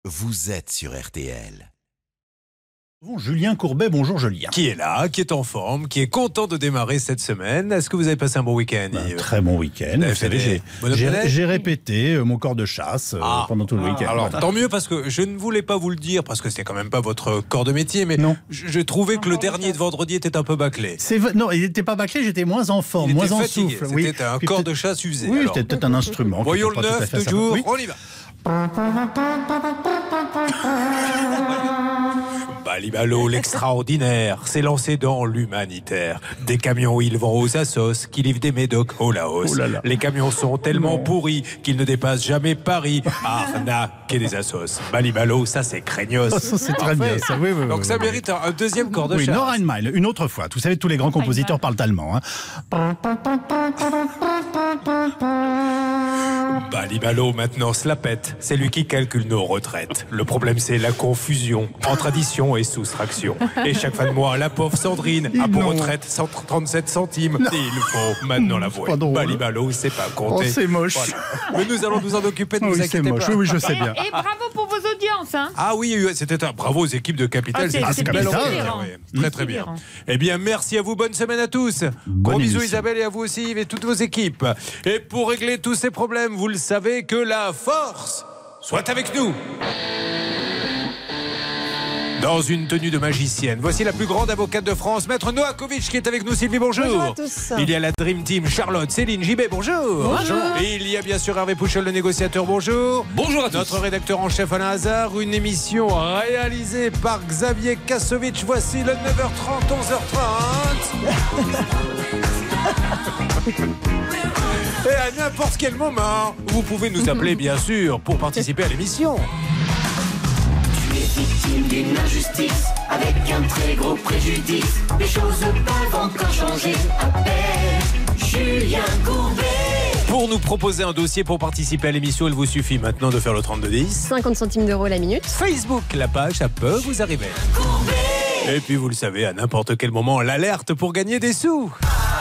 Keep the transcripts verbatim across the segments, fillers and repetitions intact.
vous êtes sur R T L. Bon, Julien Courbet, bonjour Julien. Qui est là, qui est en forme, qui est content de démarrer cette semaine. Est-ce que vous avez passé un bon week-end? Un très bon week-end. Vous savez, j'ai, j'ai, j'ai répété euh, mon corps de chasse euh, ah, pendant tout le week-end. Alors, voilà. Tant mieux, parce que je ne voulais pas vous le dire, parce que c'est quand même pas votre corps de métier, mais non. Je, je trouvais que le dernier de vendredi était un peu bâclé. C'est, non, il n'était pas bâclé, j'étais moins en forme, il moins en fatigué. souffle. Oui. C'était un Puis corps de chasse usé. Oui, alors. C'était peut-être un instrument. Voyons le neuf de jour, oui. On y va. Balibalo, l'extraordinaire, s'est lancé dans l'humanitaire. Des camions, ils vont aux Assos, qui livrent des médocs au Laos. Oh Les camions sont tellement non. pourris qu'ils ne dépassent jamais Paris. Arnaque et des Assos. Balibalo, ça c'est craignos. Oh, ça c'est très bien. Ça, oui, oui, Donc oui, ça oui. mérite un, un deuxième corps de oui, chasse. Nora Mile, une autre fois. Vous savez, tous les grands compositeurs parlent allemand. Hein. Balibalo maintenant se la pète. C'est lui qui calcule nos retraites. Le problème c'est la confusion entre addition et soustraction. Et chaque fin de mois, la pauvre Sandrine a pour retraite cent trente-sept centimes. Non. Il faut maintenant l'avouer. Balibalo, c'est pas compté. Oh, c'est moche. Voilà. Mais nous allons nous en occuper, ne oui, vous inquiétez c'est moche. pas. Oui, oui, je sais et, bien. Et bravo pour vos audiences. Hein. Ah oui, c'était un bravo aux équipes de Capital. Ah, c'est, c'est, c'est c'est bien belle oui. Très très bien. Eh bien, merci à vous. Bonne semaine à tous. Bonne Gros bisous émission. Isabelle et à vous aussi Yves et toutes vos équipes. Et pour régler tous ces problèmes, vous le savez, que la force soit avec nous. Dans une tenue de magicienne, voici la plus grande avocate de France, Maître Novakovic, qui est avec nous. Sylvie, bonjour. Bonjour à tous. Il y a la Dream Team, Charlotte, Céline, J B, bonjour. Bonjour. Et il y a bien sûr Hervé Pouchol, le négociateur, bonjour. Bonjour à tous. Notre rédacteur en chef Alain Hazard, une émission réalisée par Xavier Kassovitch. Voici le neuf heures trente, onze heures trente. Et à n'importe quel moment, vous pouvez nous appeler, bien sûr, pour participer à l'émission. Victime d'une injustice, avec un très gros préjudice. Les choses peuvent encore changer. Appelle Julien Courbet. Pour nous proposer un dossier pour participer à l'émission, il vous suffit maintenant de faire le trente-deux dix. cinquante centimes d'euros la minute. Facebook, la page, ça peut vous arriver. Courbet. Et puis vous le savez, à n'importe quel moment, l'alerte pour gagner des sous.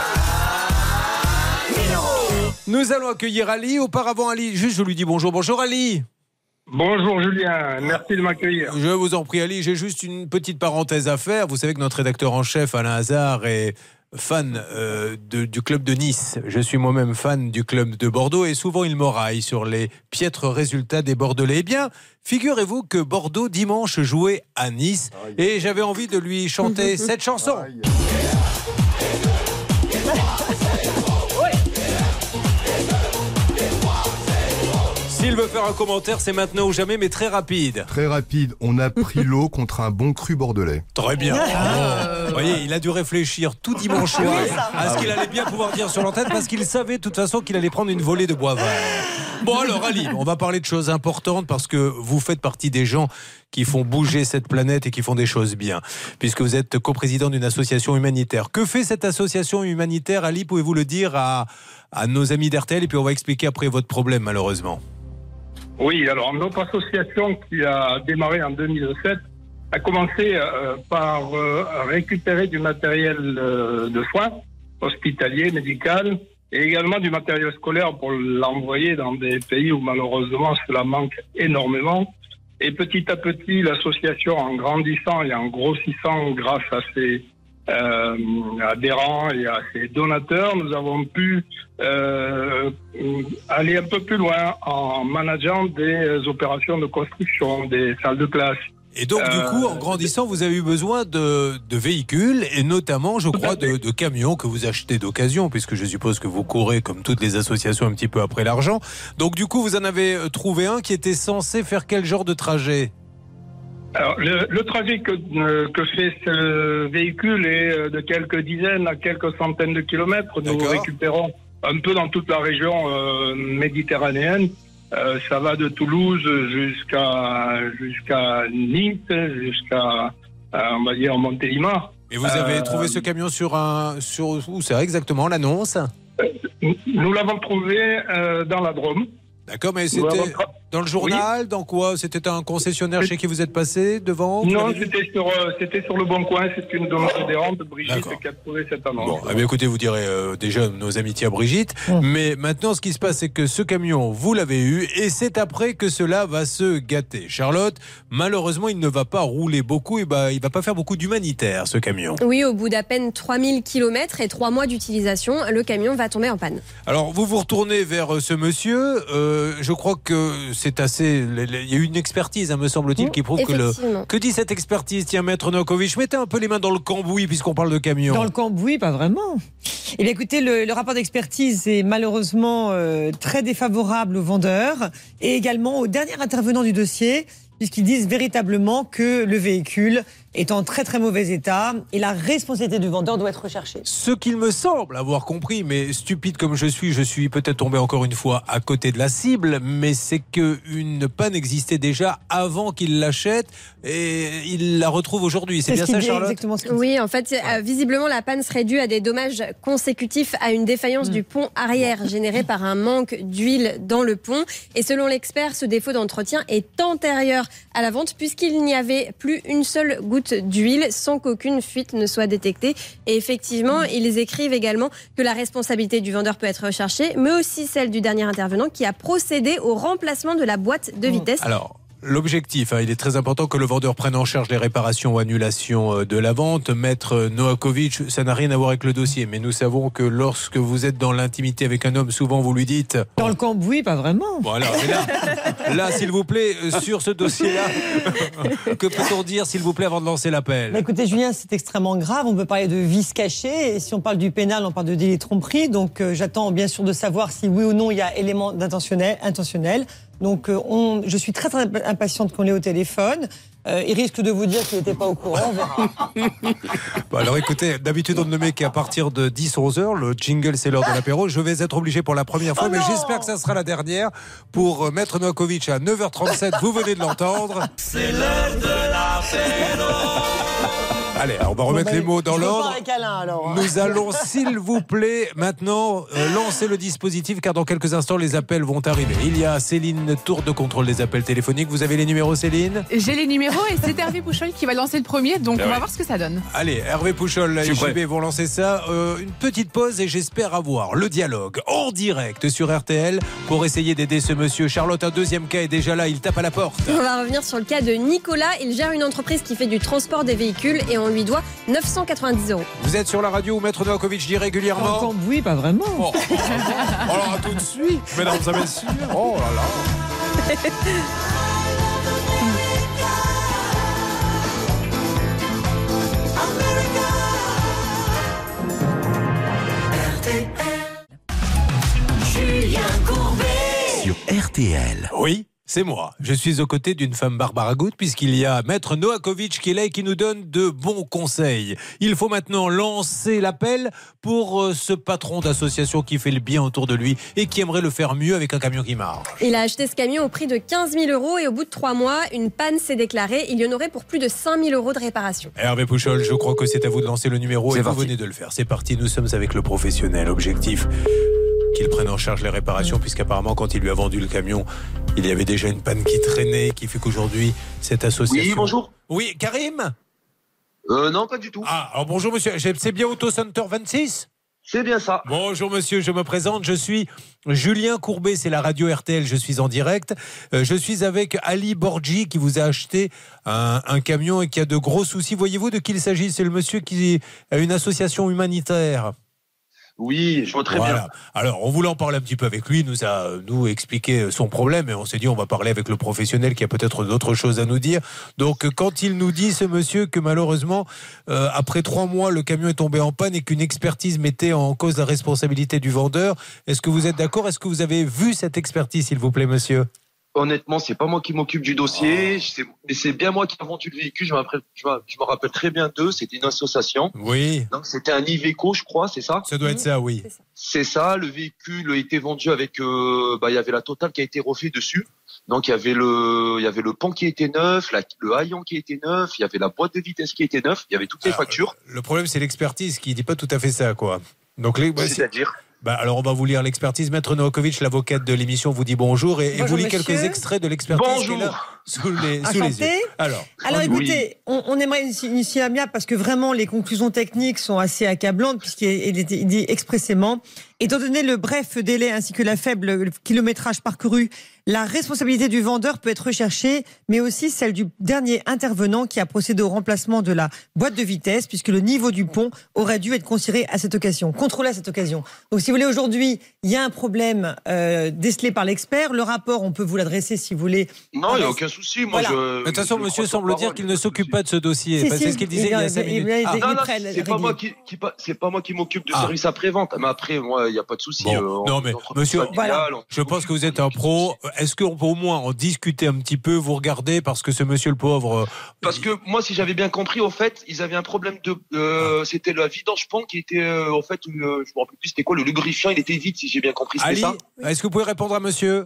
Nous allons accueillir Ali. Auparavant, Ali, juste je lui dis bonjour. Bonjour Ali. Bonjour Julien, merci de m'accueillir. Je vous en prie Ali, j'ai juste une petite parenthèse à faire. Vous savez que notre rédacteur en chef Alain Hazard est fan euh, de, du club de Nice. Je suis moi-même fan du club de Bordeaux et souvent il m'oraille sur les piètres résultats des Bordelais. Eh bien, figurez-vous que Bordeaux dimanche jouait à Nice et j'avais envie de lui chanter cette chanson. S'il veut faire un commentaire, c'est maintenant ou jamais, mais très rapide. Très rapide. On a pris l'eau contre un bon cru bordelais. Très bien. Oh. Vous voyez, il a dû réfléchir tout dimanche soir à ce qu'il allait bien pouvoir dire sur l'antenne parce qu'il savait de toute façon qu'il allait prendre une volée de bois vert. Bon alors Ali, on va parler de choses importantes parce que vous faites partie des gens qui font bouger cette planète et qui font des choses bien, puisque vous êtes coprésident d'une association humanitaire. Que fait cette association humanitaire, Ali? Pouvez-vous le dire à, à nos amis d'R T L et puis on va expliquer après votre problème malheureusement. Oui, alors notre association qui a démarré en deux mille sept a commencé euh, par euh, récupérer du matériel euh, de soins hospitalier, médical, et également du matériel scolaire pour l'envoyer dans des pays où malheureusement cela manque énormément. Et petit à petit, l'association, en grandissant et en grossissant grâce à ses euh, adhérents et à ses donateurs, nous avons pu euh, aller un peu plus loin en manageant des opérations de construction, des salles de classe. Et donc, euh, du coup, en grandissant, vous avez eu besoin de, de véhicules, et notamment, je crois, de, de camions que vous achetez d'occasion, puisque je suppose que vous courez, comme toutes les associations, un petit peu après l'argent. Donc, du coup, vous en avez trouvé un qui était censé faire quel genre de trajet ? Alors, le, le trajet que, euh, que fait ce véhicule est de quelques dizaines à quelques centaines de kilomètres. Nous D'accord. récupérons un peu dans toute la région euh, méditerranéenne. Euh, ça va de Toulouse jusqu'à jusqu'à Nice, jusqu'à euh, on va dire Montélimar. Et vous avez euh, trouvé ce camion sur un sur où c'est exactement l'annonce ? Nous l'avons trouvé euh, dans la Drôme. D'accord, mais Nous c'était l'avons tra- Dans le journal, oui. Dans quoi? C'était un concessionnaire chez qui vous êtes passé devant? Non, c'était sur, euh, c'était sur Le Bon Coin. C'est une demande adhérente de Brigitte D'accord. qui a trouvé cette annonce. Bon, eh bien, écoutez, vous direz euh, déjà nos amitiés à Brigitte. Mmh. Mais maintenant, ce qui se passe, c'est que ce camion, vous l'avez eu et c'est après que cela va se gâter. Charlotte, malheureusement, il ne va pas rouler beaucoup et bah, il ne va pas faire beaucoup d'humanitaire, ce camion. Oui, au bout d'à peine trois mille kilomètres et trois mois d'utilisation, le camion va tomber en panne. Alors, vous vous retournez vers ce monsieur. Euh, je crois que c'est assez... Il y a eu une expertise, hein, me semble-t-il, qui prouve que le... Que dit cette expertise? Tiens, Maître Novakovic, mettez un peu les mains dans le cambouis puisqu'on parle de camion. Dans le cambouis, pas vraiment. Eh bien, écoutez, le, le rapport d'expertise est malheureusement euh, très défavorable aux vendeurs et également aux derniers intervenants du dossier, puisqu'ils disent véritablement que le véhicule est en très très mauvais état et la responsabilité du vendeur doit être recherchée. Ce qu'il me semble avoir compris, mais stupide comme je suis, je suis peut-être tombé encore une fois à côté de la cible, mais c'est qu'une panne existait déjà avant qu'il l'achète et il la retrouve aujourd'hui. C'est, c'est bien ça, Charlotte? Exactement ce Oui, en fait, euh, visiblement la panne serait due à des dommages consécutifs à une défaillance mmh. du pont arrière générée par un manque d'huile dans le pont. Et selon l'expert, ce défaut d'entretien est antérieur à la vente puisqu'il n'y avait plus une seule goutte d'huile sans qu'aucune fuite ne soit détectée. Et effectivement, ils écrivent également que la responsabilité du vendeur peut être recherchée, mais aussi celle du dernier intervenant qui a procédé au remplacement de la boîte de vitesse. Alors, l'objectif, hein, il est très important que le vendeur prenne en charge les réparations ou annulations de la vente. Maître Novakovic, ça n'a rien à voir avec le dossier, mais nous savons que lorsque vous êtes dans l'intimité avec un homme, souvent vous lui dites... Dans le cambouis, pas vraiment. Bon alors, là, là, s'il vous plaît, sur ce dossier-là, que peut-on dire, s'il vous plaît, avant de lancer l'appel? Bah, écoutez, Julien, c'est extrêmement grave. On peut parler de vice caché. Et si on parle du pénal, on parle de délit de tromperie. Donc, euh, j'attends bien sûr de savoir si oui ou non il y a élément d'intentionnel, intentionnel. Donc, euh, on, je suis très, très impatiente qu'on l'ait au téléphone. Euh, il risque de vous dire qu'il n'était pas au courant. Bon, alors écoutez, d'habitude on ne met qu'à partir de dix à onze heures. Le jingle, c'est l'heure de l'apéro. Je vais être obligé pour la première fois, oh mais non j'espère que ça sera la dernière. Pour euh, Maître Novakovic à neuf heures trente-sept, vous venez de l'entendre. C'est l'heure de l'apéro. Allez, on va remettre bon, bah, les mots dans l'ordre. Câlin, alors. Nous allons, s'il vous plaît, maintenant euh, lancer le dispositif, car dans quelques instants, les appels vont arriver. Il y a Céline, tour de contrôle des appels téléphoniques. Vous avez les numéros, Céline? J'ai les numéros et c'est Hervé Pouchol qui va lancer le premier, donc ah on va ouais. voir ce que ça donne. Allez, Hervé Pouchol et J B vont lancer ça. Euh, une petite pause et j'espère avoir le dialogue en direct sur R T L pour essayer d'aider ce monsieur. Charlotte, un deuxième cas est déjà là, il tape à la porte. On va revenir sur le cas de Nicolas. Il gère une entreprise qui fait du transport des véhicules et on lui doit neuf cent quatre-vingt-dix euros. Vous êtes sur la radio où Maître Novakovic dit régulièrement? Oh, oui, pas vraiment. Oh, oh, oh, alors tout de suite, mesdames et messieurs. Oh là là. Julien Courbet sur R T L. Oui. C'est moi. Je suis aux côtés d'une femme barbare à goutte puisqu'il y a Maître Novakovic qui est là et qui nous donne de bons conseils. Il faut maintenant lancer l'appel pour euh, ce patron d'association qui fait le bien autour de lui et qui aimerait le faire mieux avec un camion qui marche. Il a acheté ce camion au prix de quinze mille euros et au bout de trois mois, une panne s'est déclarée. Il y en aurait pour plus de cinq mille euros de réparation. Hervé Pouchol, je crois que c'est à vous de lancer le numéro c'est et parti. Vous venez de le faire. C'est parti, nous sommes avec le professionnel. Objectif, qu'il prenne en charge les réparations puisqu'apparemment quand il lui a vendu le camion, il y avait déjà une panne qui traînait, qui fait qu'aujourd'hui, cette association... Oui, bonjour. Oui, Karim euh, Non, pas du tout. Ah, alors bonjour monsieur, c'est bien Auto Center vingt-six? C'est bien ça. Bonjour monsieur, je me présente, je suis Julien Courbet, c'est la radio R T L, je suis en direct. Euh, je suis avec Ali Borgi qui vous a acheté un, un camion et qui a de gros soucis. Voyez-vous de qui il s'agit? C'est le monsieur qui a une association humanitaire. Oui, je vois très voilà. bien. Alors, on voulait en parler un petit peu avec lui, il nous a nous expliqué son problème et on s'est dit on va parler avec le professionnel qui a peut-être d'autres choses à nous dire. Donc, quand il nous dit, ce monsieur, que malheureusement, euh, après trois mois, le camion est tombé en panne et qu'une expertise mettait en cause la responsabilité du vendeur, est-ce que vous êtes d'accord? Est-ce que vous avez vu cette expertise, s'il vous plaît, monsieur? Honnêtement, c'est pas moi qui m'occupe du dossier, oh. mais c'est bien moi qui ai vendu le véhicule. Je me rappelle, je me rappelle très bien d'eux. C'était une association. Oui. Donc c'était un Iveco, je crois, c'est ça? Ça doit être ça, oui. C'est ça. C'est ça. Le véhicule a été vendu avec. Euh, bah, il y avait la totale qui a été refait dessus. Donc il y avait le, il y avait le pont qui était neuf, la, le haillon qui était neuf, il y avait la boîte de vitesse qui était neuf, il y avait toutes les Alors, factures. Le problème, c'est l'expertise qui dit pas tout à fait ça, quoi. Donc les, c'est-à-dire. Bah alors on va vous lire l'expertise. Maître Novakovic, l'avocate de l'émission, vous dit bonjour et, et vous lit monsieur. quelques extraits de l'expertise. Bonjour. Qui est là, sous les, sous les yeux. Alors, Alors écoutez, on, on aimerait initier amiable parce que vraiment les conclusions techniques sont assez accablantes puisqu'il il était- il dit expressément, étant donné le bref délai ainsi que la faible kilométrage parcouru, la responsabilité du vendeur peut être recherchée, mais aussi celle du dernier intervenant qui a procédé au remplacement de la boîte de vitesse puisque le niveau du pont aurait dû être considéré à cette occasion, contrôlé à cette occasion. Donc si vous voulez, aujourd'hui, il y a un problème euh, décelé par l'expert. Le rapport, on peut vous l'adresser si vous voulez. Non, il n'y a aucun souci. Moi, Voilà. je. de toute façon, je monsieur crois semble sur dire parole, qu'il il y a ne pas de s'occupe souci. pas de ce dossier. Si, Enfin, si, c'est ce qu'il disait il y a il- cinq il- minutes. il- Ah, il- Non, non, prennent, c'est pas réguliers. moi qui, qui pas- c'est pas moi qui m'occupe de Ah. service après-vente. Mais après, moi, il n'y a pas de souci. Bon, euh, non, on- mais l'entreprise monsieur, familiale, voilà. on- je pense que vous êtes un pro. Est-ce qu'on peut au moins en discuter un petit peu, vous regardez, parce que ce monsieur le pauvre. euh, Parce que moi, si j'avais bien compris, au fait, ils avaient un problème de. Euh, c'était la vidange pont qui était, euh, en fait, euh, je me rappelle plus, c'était quoi, le lubrifiant, il était vide, si j'ai bien compris. C'était Ali, ça. est-ce que vous pouvez répondre à monsieur?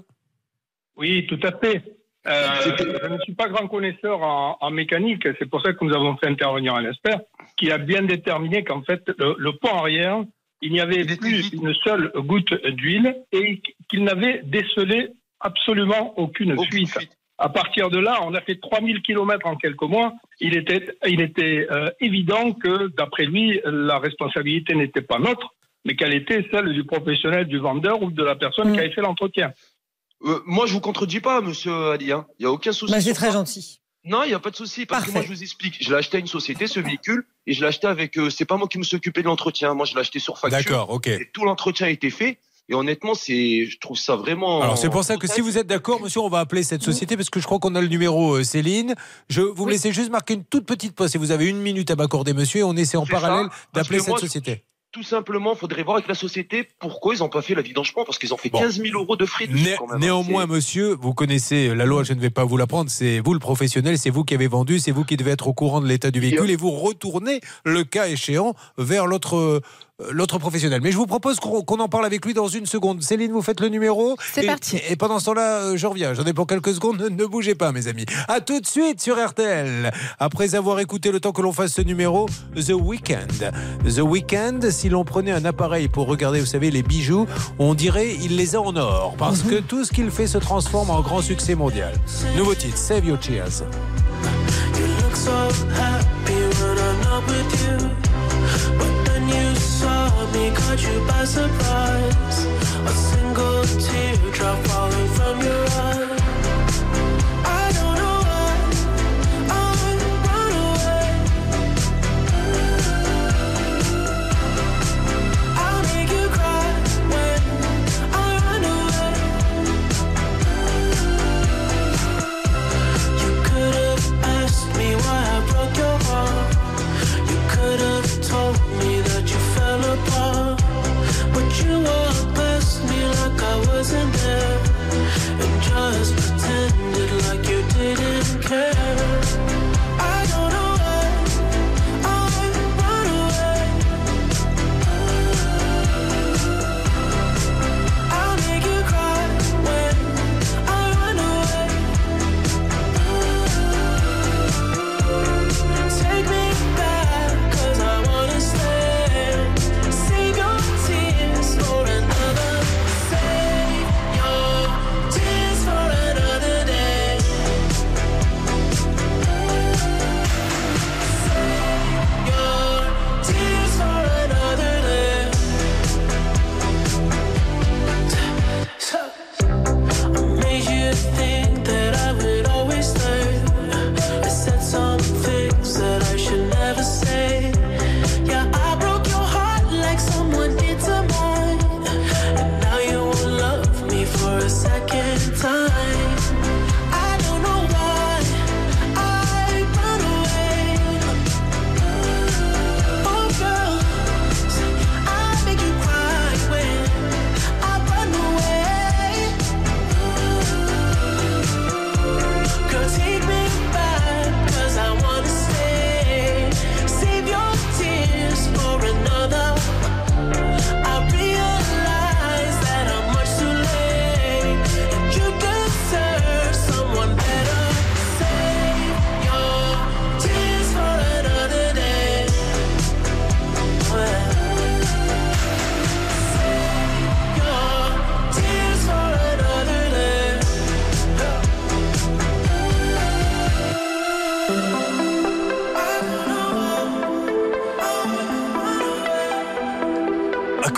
Oui, tout à fait. Euh, je ne suis pas grand connaisseur en, en mécanique, c'est pour ça que nous avons fait intervenir un expert qui a bien déterminé qu'en fait, le, le pont arrière, il n'y avait plus une seule goutte d'huile et qu'il n'avait décelé absolument aucune fuite. À partir de là, on a fait trois mille kilomètres en quelques mois. Il était, il était euh, évident que, d'après lui, la responsabilité n'était pas nôtre, mais qu'elle était celle du professionnel, du vendeur ou de la personne Mmh. qui avait fait l'entretien. Euh, moi, je vous contredis pas, monsieur Ali. hein. Il n'y a aucun souci. Bah, c'est sur très ça. gentil. Non, il n'y a pas de souci. Parce que Parfait. moi, je vous explique. Je l'ai acheté à une société, ce véhicule, et je l'ai acheté avec. Euh, c'est pas moi qui me suis occupé de l'entretien. Moi, je l'ai acheté sur facture. D'accord, ok. Et tout l'entretien a été fait. Et honnêtement, c'est, je trouve ça vraiment. Alors c'est pour ça que si vous êtes d'accord, monsieur, on va appeler cette société parce que je crois qu'on a le numéro euh, Céline. Je vous me Oui. laissez juste marquer une toute petite pause. Si vous avez une minute à m'accorder, monsieur, et on essaie en C'est ça, parallèle parce d'appeler que cette moi, je- société. Tout simplement, faudrait voir avec la société pourquoi ils n'ont pas fait la vidange-pont, parce qu'ils ont fait Bon. quinze mille euros de frais dessus, Né- quand même. néanmoins, C'est- monsieur, vous connaissez la loi, je ne vais pas vous l'apprendre, c'est vous le professionnel, c'est vous qui avez vendu, c'est vous qui devez être au courant de l'état du véhicule et vous retournez, le cas échéant, vers l'autre euh, l'autre professionnel. Mais je vous propose qu'on qu'on en parle avec lui dans une seconde. Céline, vous faites le numéro. C'est et, parti. Et pendant ce temps-là, euh, je reviens. J'en ai pour quelques secondes. Ne, ne bougez pas, mes amis. À tout de suite sur R T L. Après avoir écouté le temps que l'on fasse ce numéro, The Weeknd. The Weeknd, si l'on prenait un appareil pour regarder, vous savez, les bijoux, on dirait il les a en or. Parce que tout ce qu'il fait se transforme en grand succès mondial. Nouveau titre, Save Your Tears. You look so happy when I'm not with you. But then you saw me, caught you by surprise. A single teardrop falling from your eye. I don't know why I run away. I'll make you cry when I run away. You could have asked me why I broke your heart. You could have told me that you fell apart. But you walked past me like I wasn't there. And just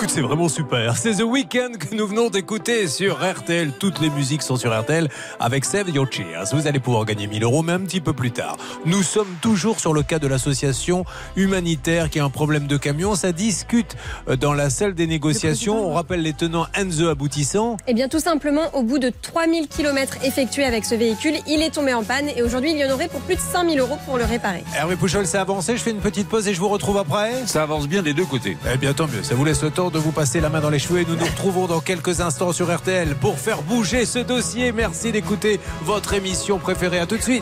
Écoute, c'est vraiment super. C'est The Weeknd que nous venons d'écouter sur R T L. Toutes les musiques sont sur R T L avec Save Your Cheers. Vous allez pouvoir gagner mille euros, mais un petit peu plus tard. Nous sommes toujours sur le cas de l'association humanitaire qui a un problème de camion. Ça discute dans la salle des négociations. On rappelle les tenants and the aboutissants. Eh bien, tout simplement, au bout de trois mille kilomètres effectués avec ce véhicule, il est tombé en panne et aujourd'hui, il y en aurait pour plus de cinq mille euros pour le réparer. Hervé Pouchol, ça a avancé. Je fais une petite pause et je vous retrouve après. Ça avance bien des deux côtés. Eh bien, tant mieux. Ça vous laisse le temps de vous passer la main dans les cheveux et nous nous retrouvons dans quelques instants sur R T L pour faire bouger ce dossier. Merci d'écouter votre émission préférée. À tout de suite.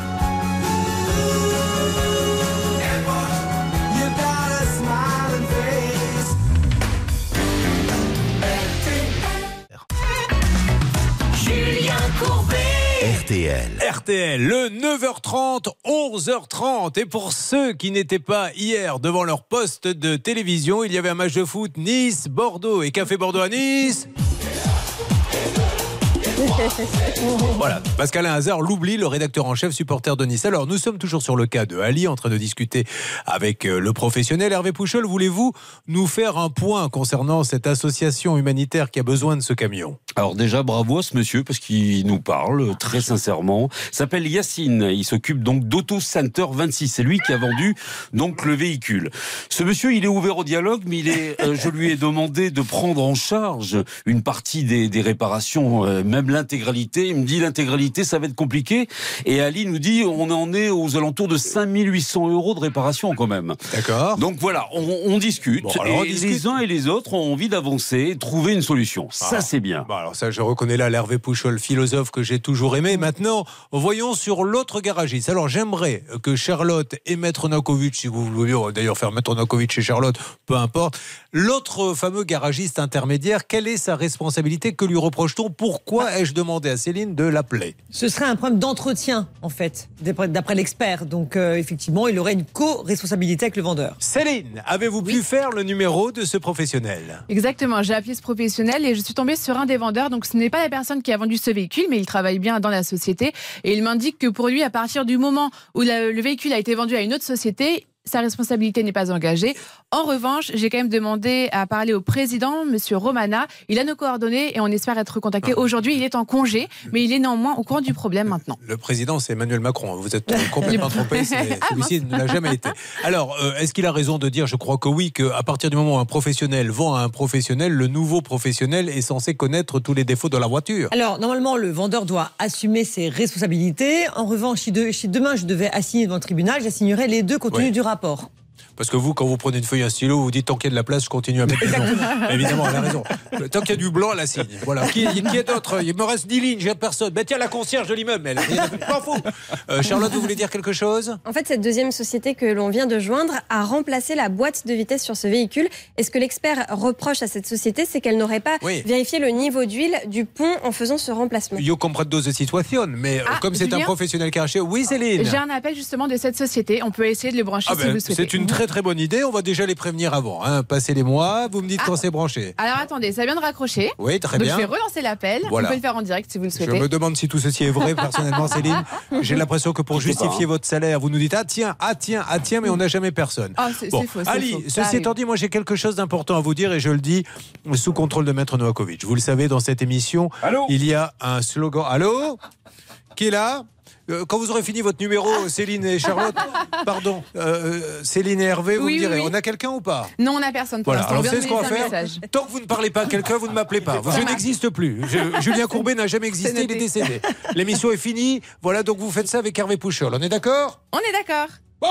Julien Courbet. R T L. R T L, le neuf heures trente, onze heures trente. Et pour ceux qui n'étaient pas hier devant leur poste de télévision, il y avait un match de foot Nice-Bordeaux. Et qu'a fait Bordeaux à Nice ? Voilà, Pascal Hazard l'oublie, le rédacteur en chef supporter de Nice. Alors nous sommes toujours sur le cas de Ali, en train de discuter avec le professionnel. Hervé Pouchol, voulez-vous nous faire un point concernant cette association humanitaire qui a besoin de ce camion ? Alors déjà, bravo à ce monsieur, parce qu'il nous parle très sincèrement. Il s'appelle Yacine, il s'occupe donc d'Auto Center vingt-six. C'est lui qui a vendu donc le véhicule. Ce monsieur, il est ouvert au dialogue, mais il est, euh, je lui ai demandé de prendre en charge une partie des, des réparations, euh, même l'intégralité. Il me dit l'intégralité, ça va être compliqué. Et Ali nous dit, on en est aux alentours de cinq mille huit cents euros de réparation quand même. D'accord. Donc voilà, on, on discute. Bon, alors, on et discute. les uns et les autres ont envie d'avancer, trouver une solution. Ça, Ah. c'est bien. Bon, alors ça, je reconnais là l'Hervé Pouchol, philosophe que j'ai toujours aimé. Maintenant, voyons sur l'autre garagiste. Alors, j'aimerais que Charlotte et Maître Nakovic, si vous voulez d'ailleurs faire Maître Nakovic et Charlotte, peu importe, l'autre fameux garagiste intermédiaire, quelle est sa responsabilité ? Que lui reproche-t-on ? Pourquoi ai-je demandé à Céline de l'appeler ? Ce serait un problème d'entretien, en fait, d'après d'après l'expert. Donc, euh, effectivement, il aurait une co-responsabilité avec le vendeur. Céline, avez-vous pu faire le numéro de ce professionnel ? Exactement, j'ai appelé ce professionnel et je suis tombée sur un des vendeurs. Donc ce n'est pas la personne qui a vendu ce véhicule, mais il travaille bien dans la société. Et il m'indique que pour lui, à partir du moment où la- le véhicule a été vendu à une autre société, sa responsabilité n'est pas engagée. En revanche, j'ai quand même demandé à parler au président, Monsieur Romana. Il a nos coordonnées et on espère être contacté aujourd'hui. Il est en congé, mais il est néanmoins au courant du problème maintenant. Le président, c'est Emmanuel Macron. Vous êtes complètement trompé. c'est- Ah, Celui-ci ne l'a jamais été. Alors, euh, est-ce qu'il a raison de dire, je crois que oui, qu'à partir du moment où un professionnel vend à un professionnel, le nouveau professionnel est censé connaître tous les défauts de la voiture ? Alors, normalement, le vendeur doit assumer ses responsabilités. En revanche, si, de- si demain je devais assigner devant le tribunal, j'assignerais les deux contenus Ouais. du rapport. Parce que vous, quand vous prenez une feuille et un stylo, vous dites tant qu'il y a de la place, je continue à mettre du blanc. Évidemment, elle a raison. Tant qu'il y a du blanc, elle la signe. Voilà. Qui, qui est d'autre ? Il me reste dix lignes, j'ai personne. Ben tiens, la concierge de l'immeuble, elle. Pas fou. Euh, Charlotte, vous voulez dire quelque chose ? En fait, cette deuxième société que l'on vient de joindre a remplacé la boîte de vitesse sur ce véhicule. Et ce que l'expert reproche à cette société, c'est qu'elle n'aurait pas Oui. vérifié le niveau d'huile du pont en faisant ce remplacement. Io comprendo de situation, mais euh, Ah, comme c'est un Julien professionnel qui a acheté. Oui, Céline. J'ai un appel justement de cette société. On peut essayer de le brancher Ah si ben, vous le souhaitez. c'est une très très bonne idée. On va déjà les prévenir avant. Hein. Passez les mois, vous me dites Ah. quand c'est branché. Alors attendez, ça vient de raccrocher. Oui, très Donc bien. je vais relancer l'appel. Voilà. On peut le faire en direct si vous le Je souhaitez. me demande si tout ceci est vrai personnellement, Céline. J'ai l'impression que pour justifier votre salaire, vous nous dites ah tiens, ah tiens, ah tiens, mais on n'a jamais personne. Ah, c'est Bon, c'est faux. c'est Ali, faux. Ça ceci arrive. étant dit, moi j'ai quelque chose d'important à vous dire et je le dis sous contrôle de Maître Novakovic. Vous le savez, dans cette émission, Allô il y a un slogan. Allô ? Qui est là ? Euh, Quand vous aurez fini votre numéro, Céline et Charlotte, pardon, euh, Céline et Hervé, vous Oui, me direz, oui, oui. on a quelqu'un ou pas ? Non, on n'a personne pour Voilà, l'instant. alors On vient c'est de ce me qu'on va laisser un faire. message. Tant que vous ne parlez pas à quelqu'un, vous ne m'appelez pas. Vous, je n'existe plus. Je- Julien Courbet n'a jamais existé, C'est il est noté. décédé. L'émission est finie. Voilà, donc vous faites ça avec Hervé Pouchol. On est d'accord ? On est d'accord.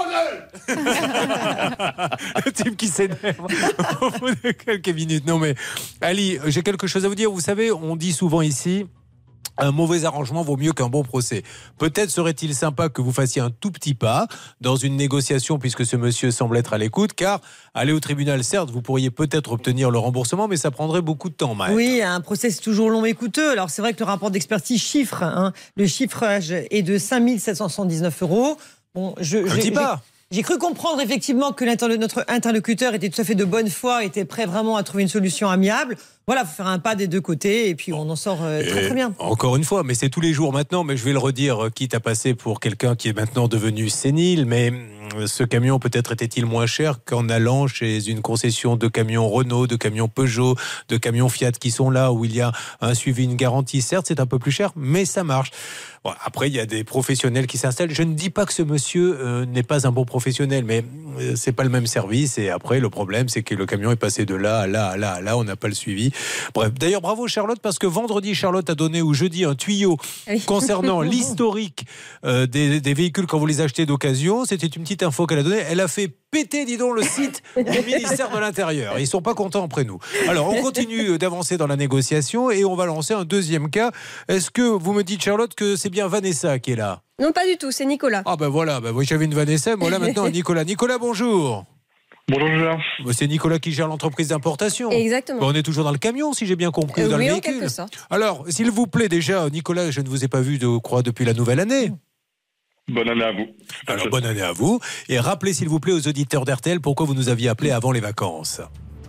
Le type qui s'énerve au bout de quelques minutes. Non mais, Ali, j'ai quelque chose à vous dire. Vous savez, on dit souvent ici, un mauvais arrangement vaut mieux qu'un bon procès. Peut-être serait-il sympa que vous fassiez un tout petit pas dans une négociation, puisque ce monsieur semble être à l'écoute, car aller au tribunal, certes, vous pourriez peut-être obtenir le remboursement, mais ça prendrait beaucoup de temps, Maëlle. Oui, un procès c'est toujours long et coûteux. Alors c'est vrai que le rapport d'expertise chiffre, hein, le chiffrage est de cinq mille sept cent soixante-dix-neuf euros. Bon, je, Un j'ai- petit pas. J'ai cru comprendre effectivement que l'interlo- notre interlocuteur était tout à fait de bonne foi, était prêt vraiment à trouver une solution amiable. Voilà, il faut faire un pas des deux côtés et puis on en sort euh, très Et très bien. Encore une fois, mais c'est tous les jours maintenant, mais je vais le redire, euh, quitte à passer pour quelqu'un qui est maintenant devenu sénile, mais ce camion peut-être était-il moins cher qu'en allant chez une concession de camions Renault, de camions Peugeot, de camions Fiat qui sont là où il y a un suivi, une garantie. Certes, c'est un peu plus cher, mais ça marche. Bon, après, il y a des professionnels qui s'installent. Je ne dis pas que ce monsieur euh, n'est pas un bon professionnel, mais euh, c'est pas le même service. Et après, le problème, c'est que le camion est passé de là à là à là à là. On n'a pas le suivi. Bref, d'ailleurs, bravo Charlotte, parce que vendredi, Charlotte a donné, ou jeudi, un tuyau oui. concernant l'historique euh, des, des véhicules quand vous les achetez d'occasion. C'était une petite info qu'elle a donnée. Elle a fait péter, dis donc, le site du ministère de l'Intérieur. Ils sont pas contents après nous. Alors, on continue d'avancer dans la négociation et on va lancer un deuxième cas. Est-ce que vous me dites, Charlotte, que c'est bien Vanessa qui est là? Non, pas du tout, c'est Nicolas. Ah ben voilà, ben, oui, j'avais une Vanessa, moi là maintenant Nicolas. Nicolas, bonjour. Bonjour Julien. C'est Nicolas qui gère l'entreprise d'importation. Exactement. Ben, on est toujours dans le camion, si j'ai bien compris, euh, dans oui, le en véhicule. quelque sorte. Alors, s'il vous plaît, déjà, Nicolas, je ne vous ai pas vu, je crois, depuis la nouvelle année. Bonne année à vous. Alors, bonne année à vous. Et rappelez, s'il vous plaît, aux auditeurs d'R T L pourquoi vous nous aviez appelé avant les vacances.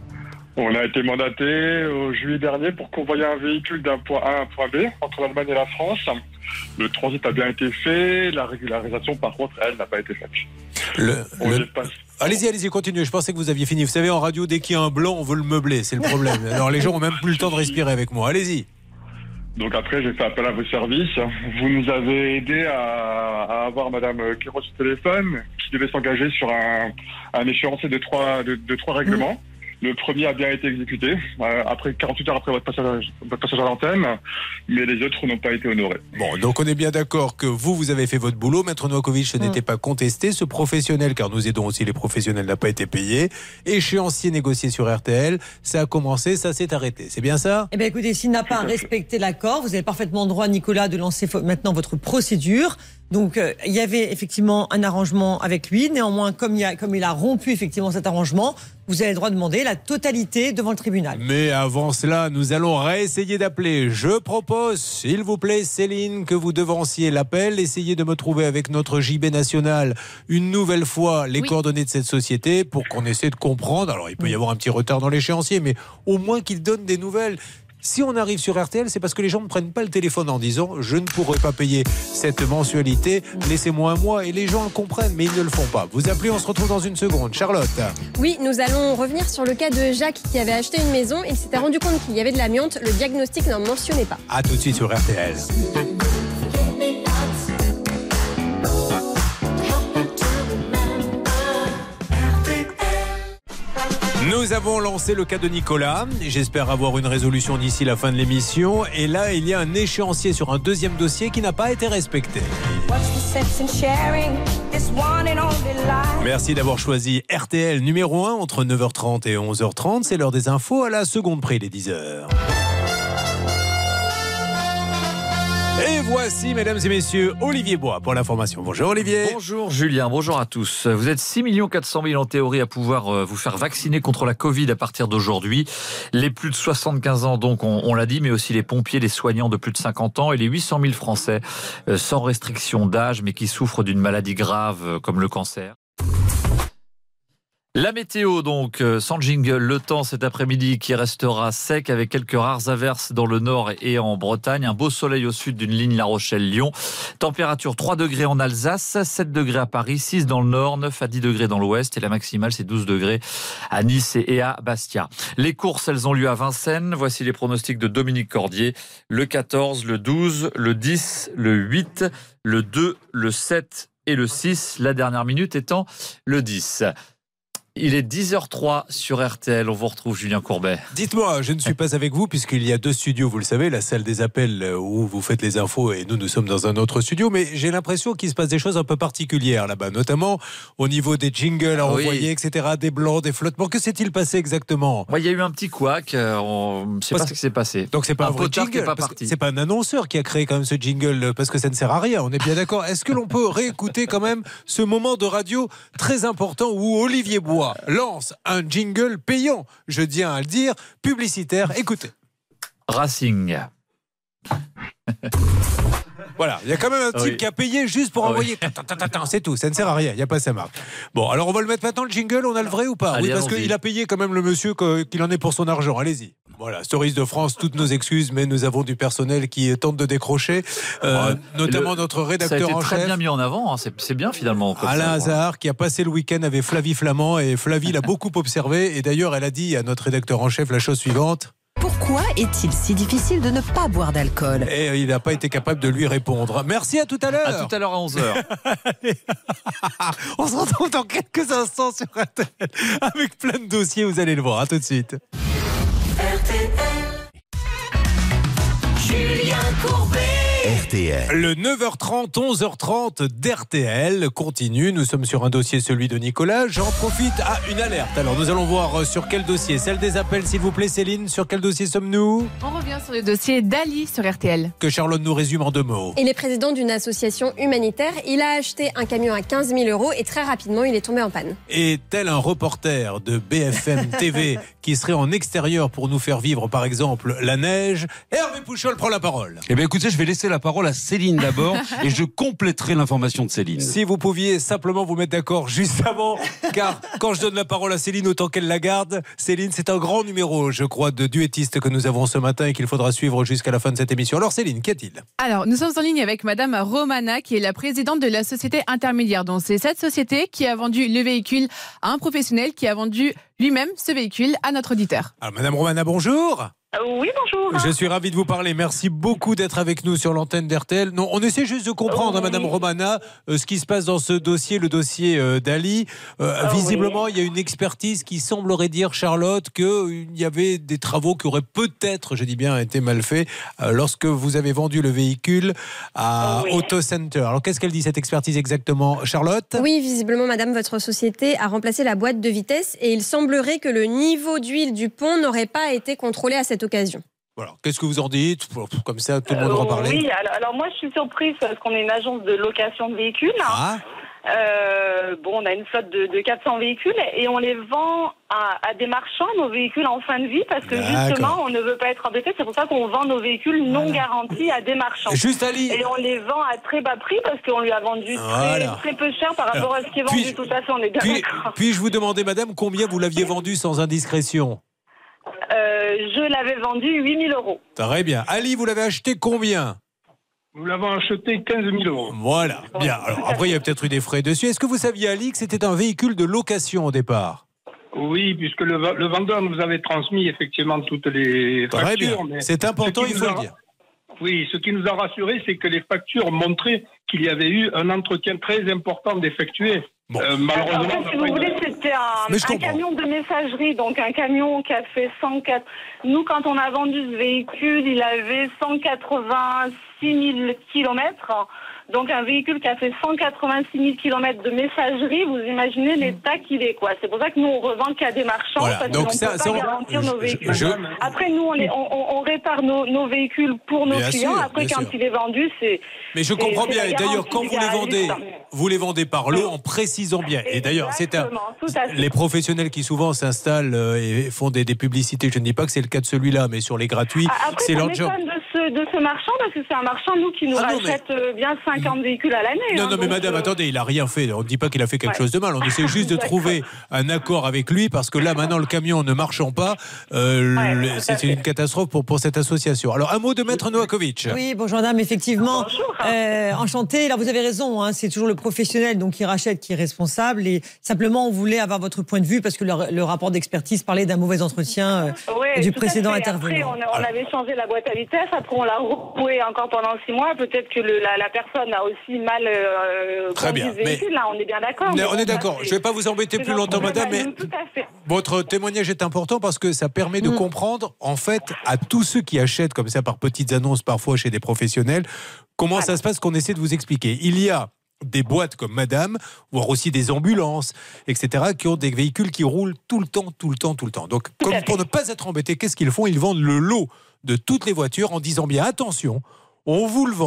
On a été mandaté au juillet dernier pour convoyer un véhicule d'un point A à un point B entre l'Allemagne et la France. Le transit a bien été fait, la régularisation par contre, elle, n'a pas été faite. Le, le... Allez-y, allez-y, continuez. Je pensais que vous aviez fini. Vous savez, en radio, dès qu'il y a un blanc, on veut le meubler. C'est le problème. Alors les gens ont même plus le temps de respirer avec moi. Allez-y. Donc après, j'ai fait appel à vos services. Vous nous avez aidé à, à avoir Madame Kéros au téléphone, qui devait s'engager sur un, un échéancier de trois, de, de trois règlements. Mmh. Le premier a bien été exécuté, euh, après quarante-huit heures après votre passage, votre passage à l'antenne, mais les autres n'ont pas été honorés. Bon, donc on est bien d'accord que vous, vous avez fait votre boulot. Maître Novakovic, ce mmh. n'était pas contesté. Ce professionnel, car nous aidons aussi les professionnels, n'a pas été payé. Échéancier négocié sur R T L, ça a commencé, ça s'est arrêté. C'est bien ça? Eh bien écoutez, s'il n'a pas respecté l'accord, vous avez parfaitement le droit, Nicolas, de lancer maintenant votre procédure. Donc, euh, il y avait effectivement un arrangement avec lui. Néanmoins, comme il, a, comme il a rompu effectivement cet arrangement, vous avez le droit de demander la totalité devant le tribunal. Mais avant cela, nous allons réessayer d'appeler. Je propose, s'il vous plaît, Céline, que vous devanciez l'appel. Essayez de me trouver avec notre J B national une nouvelle fois les oui. coordonnées de cette société pour qu'on essaie de comprendre. Alors, il peut y avoir un petit retard dans l'échéancier, mais au moins qu'il donne des nouvelles. Si on arrive sur R T L, c'est parce que les gens ne prennent pas le téléphone en disant « Je ne pourrai pas payer cette mensualité, laissez-moi un mois ». Et les gens le comprennent, mais ils ne le font pas. Vous appelez, on se retrouve dans une seconde. Charlotte. Oui, nous allons revenir sur le cas de Jacques qui avait acheté une maison. Il s'était rendu compte qu'il y avait de l'amiante. Le diagnostic n'en mentionnait pas. A tout de suite sur R T L. Nous avons lancé le cas de Nicolas. J'espère avoir une résolution d'ici la fin de l'émission. Et là, il y a un échéancier sur un deuxième dossier qui n'a pas été respecté. Merci d'avoir choisi R T L numéro un entre neuf heures trente et onze heures trente. C'est l'heure des infos à la seconde près, les dix heures. Et voici, mesdames et messieurs, Olivier Bois pour l'information. Bonjour Olivier. Bonjour Julien, bonjour à tous. Vous êtes six millions quatre cent mille en théorie à pouvoir vous faire vacciner contre la Covid à partir d'aujourd'hui. Les plus de soixante-quinze ans, donc, on, on l'a dit, mais aussi les pompiers, les soignants de plus de cinquante ans et les huit cent mille Français euh, sans restriction d'âge, mais qui souffrent d'une maladie grave euh, comme le cancer. La météo, donc, sans jingle, le temps cet après-midi qui restera sec avec quelques rares averses dans le nord et en Bretagne. Un beau soleil au sud d'une ligne La Rochelle-Lyon. Température trois degrés en Alsace, sept degrés à Paris, six dans le nord, neuf à dix degrés dans l'ouest. Et la maximale, c'est douze degrés à Nice et à Bastia. Les courses, elles ont lieu à Vincennes. Voici les pronostics de Dominique Cordier. Le quatorze, le douze, le dix, le huit, le deux, le sept et le six. La dernière minute étant le dix. Il est dix heures trois sur R T L. On vous retrouve, Julien Courbet. Dites-moi, je ne suis pas avec vous puisqu'il y a deux studios, vous le savez, la salle des appels où vous faites les infos et nous, nous sommes dans un autre studio. Mais j'ai l'impression qu'il se passe des choses un peu particulières là-bas, notamment au niveau des jingles à oui. envoyer, et cetera, des blancs, des flottements. Que s'est-il passé exactement? Il y a eu un petit couac. On ne sait pas ce qui s'est passé. Donc c'est pas un, un vrai jingle qui est pas parce parti. C'est pas un annonceur qui a créé quand même ce jingle parce que ça ne sert à rien. On est bien d'accord. Est-ce que l'on peut réécouter quand même ce moment de radio très important où Olivier Bois lance un jingle payant, je tiens à le dire, publicitaire. Écoutez. Racing. Voilà, il y a quand même un type Oui. qui a payé juste pour Ah envoyer. oui. C'est tout, ça ne sert à rien, il n'y a pas sa marque. Bon, alors on va le mettre maintenant, le jingle, on a le vrai ou pas? Allez, Oui, parce allons-y. qu'il a payé quand même le monsieur que- qu'il en est pour son argent. Allez-y. Voilà, Stories de France, toutes nos excuses, mais nous avons du personnel qui tente de décrocher, euh, notamment Le- notre Ça a rédacteur été en très chef. bien mis en avant, hein. c'est c'est bien finalement. comme Alain ça. Hazard qui a passé le week-end avec Flavie Flamand et Flavie l'a beaucoup observé et d'ailleurs elle a dit à notre rédacteur en chef la chose suivante. Pourquoi est-il si difficile de ne pas boire d'alcool? Et il n'a pas été capable de lui répondre. Merci, à tout à l'heure. À tout à l'heure à onze heures. On se retrouve dans quelques instants sur R T L avec plein de dossiers, vous allez le voir. À tout de suite. R T L. Julien Courbet. R T L. Le neuf heures trente, onze heures trente d'R T L continue. Nous sommes sur un dossier, celui de Nicolas. J'en profite à une alerte. Alors, nous allons voir sur quel dossier. Celle des appels, s'il vous plaît, Céline. Sur quel dossier sommes-nous? On revient sur le dossier d'Ali sur R T L. Que Charlotte nous résume en deux mots. Il est président d'une association humanitaire. Il a acheté un camion à quinze mille euros et très rapidement, il est tombé en panne. Et tel un reporter de B F M T V qui serait en extérieur pour nous faire vivre, par exemple, la neige, Hervé Pouchol prend la parole. Eh bien, écoutez, je vais laisser la parole à Céline d'abord et je compléterai l'information de Céline. Si vous pouviez simplement vous mettre d'accord juste avant, car quand je donne la parole à Céline, autant qu'elle la garde. Céline, c'est un grand numéro, je crois, de duettistes que nous avons ce matin et qu'il faudra suivre jusqu'à la fin de cette émission. Alors Céline, qu'y a-t-il? Alors, nous sommes en ligne avec Madame Romana, qui est la présidente de la société intermédiaire. Donc, c'est cette société qui a vendu le véhicule à un professionnel qui a vendu lui-même ce véhicule à notre auditeur. Alors, Madame Romana, bonjour. Oui, bonjour. Je suis ravi de vous parler. Merci beaucoup d'être avec nous sur l'antenne d'R T L. Non, on essaie juste de comprendre, Oui. Madame Romana, euh, ce qui se passe dans ce dossier, le dossier euh, d'Ali. Euh, Ah, visiblement, oui. il y a une expertise qui semblerait dire, Charlotte, qu'il y avait des travaux qui auraient peut-être, je dis bien, été mal faits euh, lorsque vous avez vendu le véhicule à Oui. Auto Center. Alors, qu'est-ce qu'elle dit, cette expertise exactement, Charlotte? Oui, visiblement, madame, votre société a remplacé la boîte de vitesse et il semblerait que le niveau d'huile du pont n'aurait pas été contrôlé à cette occasion. Voilà. Qu'est-ce que vous en dites? Comme ça, tout le monde Euh, aura parlé. Oui, alors, alors moi je suis surprise parce qu'on est une agence de location de véhicules. Ah. Euh, bon, on a une flotte de, de quatre cents véhicules et on les vend à, à des marchands, nos véhicules en fin de vie, parce que D'accord. justement on ne veut pas être embêté. C'est pour ça qu'on vend nos véhicules non garantis à des marchands. Juste, Ali. Et on les vend à très bas prix parce qu'on lui a vendu très, Voilà. très peu cher par rapport à ce qui est Puis- vendu. Tout à fait, on est bien Puis, d'accord. puis-je vous demander, madame, combien vous l'aviez vendu sans indiscrétion? Euh, je l'avais vendu huit mille euros. Très bien. Ali, vous l'avez acheté combien? Nous l'avons acheté quinze mille euros. Voilà, bien. Alors, après, il y a peut-être eu des frais dessus. Est-ce que vous saviez, Ali, que c'était un véhicule de location au départ? Oui, puisque le, le vendeur nous avait transmis effectivement toutes les Très factures. bien. mais C'est important, ce qui il nous faut a- le dire. Oui, ce qui nous a rassurés, c'est que les factures montraient qu'il y avait eu un entretien très important d'effectué. Euh, malheureusement, En fait, si vous voulez, c'était un, Mais je un comprends. camion de messagerie, donc un camion qui a fait cent quatre. Nous, quand on a vendu ce véhicule, il avait cent quatre-vingt-six mille kilomètres. Donc un véhicule qui a fait cent quatre-vingt-six mille kilomètres de messagerie, vous imaginez l'état qu'il est, quoi. C'est pour ça que nous, on revend qu'à des marchands, Voilà. parce Donc qu'on ne ça- peut ça, pas on- garantir nos je- véhicules. je- Après, nous, on, les- on, on- on répare nos, nos véhicules pour nos Bien clients. sûr, Après, bien quand sûr. il est vendu, c'est... Mais je c'est- comprends c'est bien. la Et d'ailleurs, garantie quand du vous les vendez, garagiste. vous les vendez par lot en précisant bien. Et d'ailleurs, c'est un. Exactement, tout à fait. Les professionnels qui souvent s'installent euh, et font des, des publicités, je ne dis pas que c'est le cas de celui-là, mais sur les gratuits, Ah, Après, c'est ça leur job. m'étonne de ce, de ce marchand, parce que c'est un marchand, nous, qui nous Ah non, mais- rachète euh, bien cinquante véhicules à l'année. Non, hein, non, mais donc, madame, euh, attendez, il a rien fait. On ne dit pas qu'il a fait quelque Ouais. chose de mal. On essaie juste de D'accord. trouver un accord avec lui parce que là, maintenant, le camion ne marchant pas, euh, Ouais, le- tout à c'est fait. une catastrophe pour, pour cette association. Alors, un mot de Maître Novakovic. Oui, bonjour madame, effectivement. Euh, enchanté. Là, vous avez raison, hein, c'est toujours le professionnel donc qui rachète qui est responsable. Et simplement, on voulait avoir votre point de vue parce que le, le rapport d'expertise parlait d'un mauvais entretien euh, ouais, du tout à précédent fait. intervenant. Après, on, on avait changé la boîte à vitesse, après on l'a roué encore pendant six mois. Peut-être que le- la, la personne a aussi mal euh, Très conduit bien, ce véhicule, mais- là, on est bien d'accord. On est- mais on bon, est d'accord. ça, Je ne vais pas vous embêter c'est plus notre longtemps, problème madame, à mais nous, tout à fait. votre témoignage est important parce que ça permet Mm. de comprendre, en fait, à tous ceux qui achètent comme ça par petites annonces, parfois chez des professionnels, comment ça se passe qu'on essaie de vous expliquer. Il y a des boîtes comme Madame, voire aussi des ambulances, et cetera, qui ont des véhicules qui roulent tout le temps, tout le temps, tout le temps. Donc, comme pour ne pas être embêtés, qu'est-ce qu'ils font? Ils vendent le lot de toutes les voitures en disant bien attention, on vous le vend,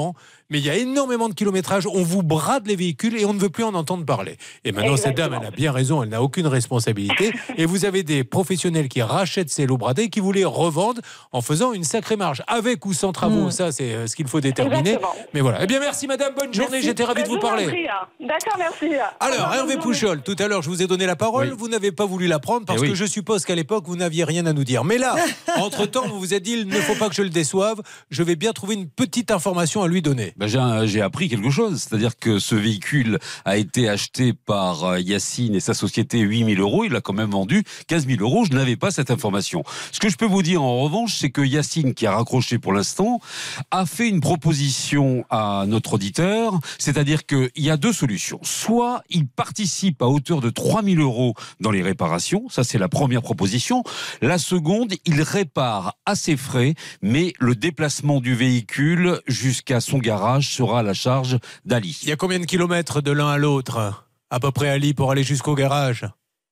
mais il y a énormément de kilométrage, on vous brade les véhicules et on ne veut plus en entendre parler. Et maintenant, Exactement. cette dame, elle a bien raison, elle n'a aucune responsabilité. Et vous avez des professionnels qui rachètent ces lots bradés et qui vous les revendent en faisant une sacrée marge. Avec ou sans travaux, mmh. ça c'est ce qu'il faut déterminer. Exactement. Mais voilà. Eh bien, merci madame, bonne journée, merci. J'étais ravi de vous parler. Prie, hein. D'accord, merci. Alors, Hervé Pouchol, tout à l'heure, je vous ai donné la parole, oui. vous n'avez pas voulu la prendre parce eh oui. que je suppose qu'à l'époque, vous n'aviez rien à nous dire. Mais là, entre-temps, vous vous êtes dit, il ne faut pas que je le déçoive, je vais bien trouver une petite information à lui donner. Ben, j'ai, j'ai appris quelque chose, c'est-à-dire que ce véhicule a été acheté par Yacine et sa société huit mille euros, il l'a quand même vendu quinze mille euros, je n'avais pas cette information. Ce que je peux vous dire en revanche, c'est que Yacine, qui a raccroché pour l'instant, a fait une proposition à notre auditeur, c'est-à-dire qu'il y a deux solutions. Soit il participe à hauteur de trois mille euros dans les réparations, ça c'est la première proposition. La seconde, il répare à ses frais, mais le déplacement du véhicule jusqu'à son garage sera à la charge d'Ali. Il y a combien de kilomètres de l'un à l'autre, à peu près, Ali, pour aller jusqu'au garage ?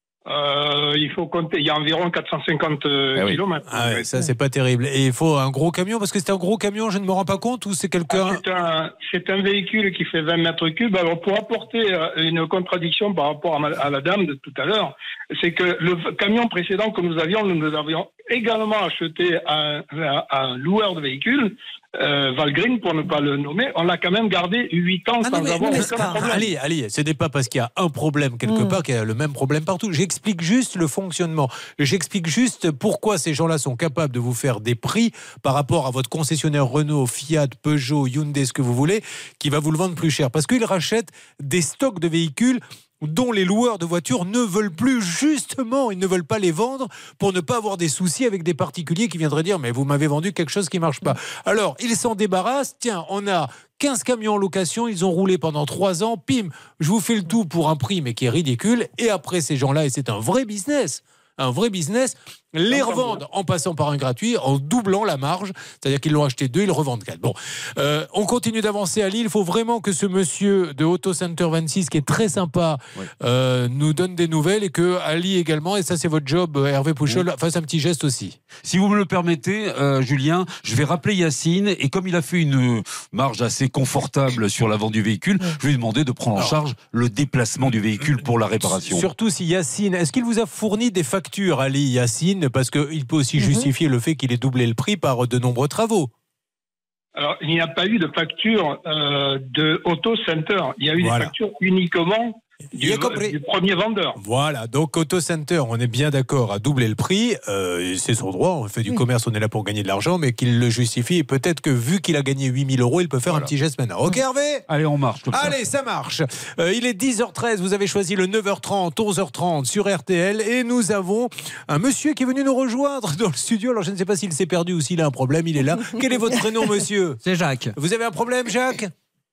Euh, il faut compter, il y a environ quatre cent cinquante ah oui. kilomètres. Ah ouais, ça c'est pas terrible. Et il faut un gros camion, parce que c'est un gros camion, je ne me rends pas compte, ou c'est quelqu'un... Ah, c'est, un, c'est un véhicule qui fait vingt mètres cubes. Alors pour apporter une contradiction par rapport à, ma, à la dame de tout à l'heure, c'est que le camion précédent que nous avions, nous nous avions également acheté à un, à un loueur de véhicules, Euh, Valgreen, pour ne pas le nommer, on l'a quand même gardé huit ans ah sans non, mais, avoir aucun problème. Allez, allez, ce n'est pas parce qu'il y a un problème quelque mmh. part qu'il y a le même problème partout. J'explique juste le fonctionnement. J'explique juste pourquoi ces gens-là sont capables de vous faire des prix par rapport à votre concessionnaire Renault, Fiat, Peugeot, Hyundai, ce que vous voulez, qui va vous le vendre plus cher. Parce qu'ils rachètent des stocks de véhicules dont les loueurs de voitures ne veulent plus, justement, ils ne veulent pas les vendre pour ne pas avoir des soucis avec des particuliers qui viendraient dire mais vous m'avez vendu quelque chose qui ne marche pas. Alors, ils s'en débarrassent, tiens, on a quinze camions en location, ils ont roulé pendant trois ans, pim, je vous fais le tout pour un prix mais qui est ridicule, et après ces gens-là, et c'est un vrai business, un vrai business, les revendent en passant par un gratuit, en doublant la marge, c'est-à-dire qu'ils l'ont acheté deux, ils le revendent quatre. Bon, euh, on continue d'avancer à Lille, il faut vraiment que ce monsieur de Auto Center vingt-six, qui est très sympa, oui. euh, nous donne des nouvelles, et que Ali également, et ça c'est votre job, Hervé Pouchol, oui. fasse un petit geste aussi. Si vous me le permettez, euh, Julien, je vais rappeler Yacine, et comme il a fait une marge assez confortable sur l'avant du véhicule, oui. je vais lui demander de prendre en Alors, charge le déplacement du véhicule pour la réparation. Surtout si Yacine, est-ce qu'il vous a fourni des factures, Ali, Yacine, parce qu'il peut aussi justifier mmh. le fait qu'il ait doublé le prix par de nombreux travaux. Alors, il n'y a pas eu de facture euh, de Auto Center. Il y a eu voilà. des factures uniquement du, du premier vendeur. Voilà, donc Auto Center, on est bien d'accord, à doubler le prix. Euh, c'est son droit, on fait du commerce, on est là pour gagner de l'argent, mais qu'il le justifie. Et peut-être que vu qu'il a gagné huit mille euros, il peut faire voilà. un petit geste maintenant. Ok, Hervé ? Allez, on marche. Comme Allez, ça, ça marche. Euh, il est dix heures treize, vous avez choisi le neuf heures trente, onze heures trente sur R T L, et nous avons un monsieur qui est venu nous rejoindre dans le studio. Alors, je ne sais pas s'il s'est perdu ou s'il a un problème, il est là. Quel est votre prénom, monsieur ? C'est Jacques. Vous avez un problème, Jacques ?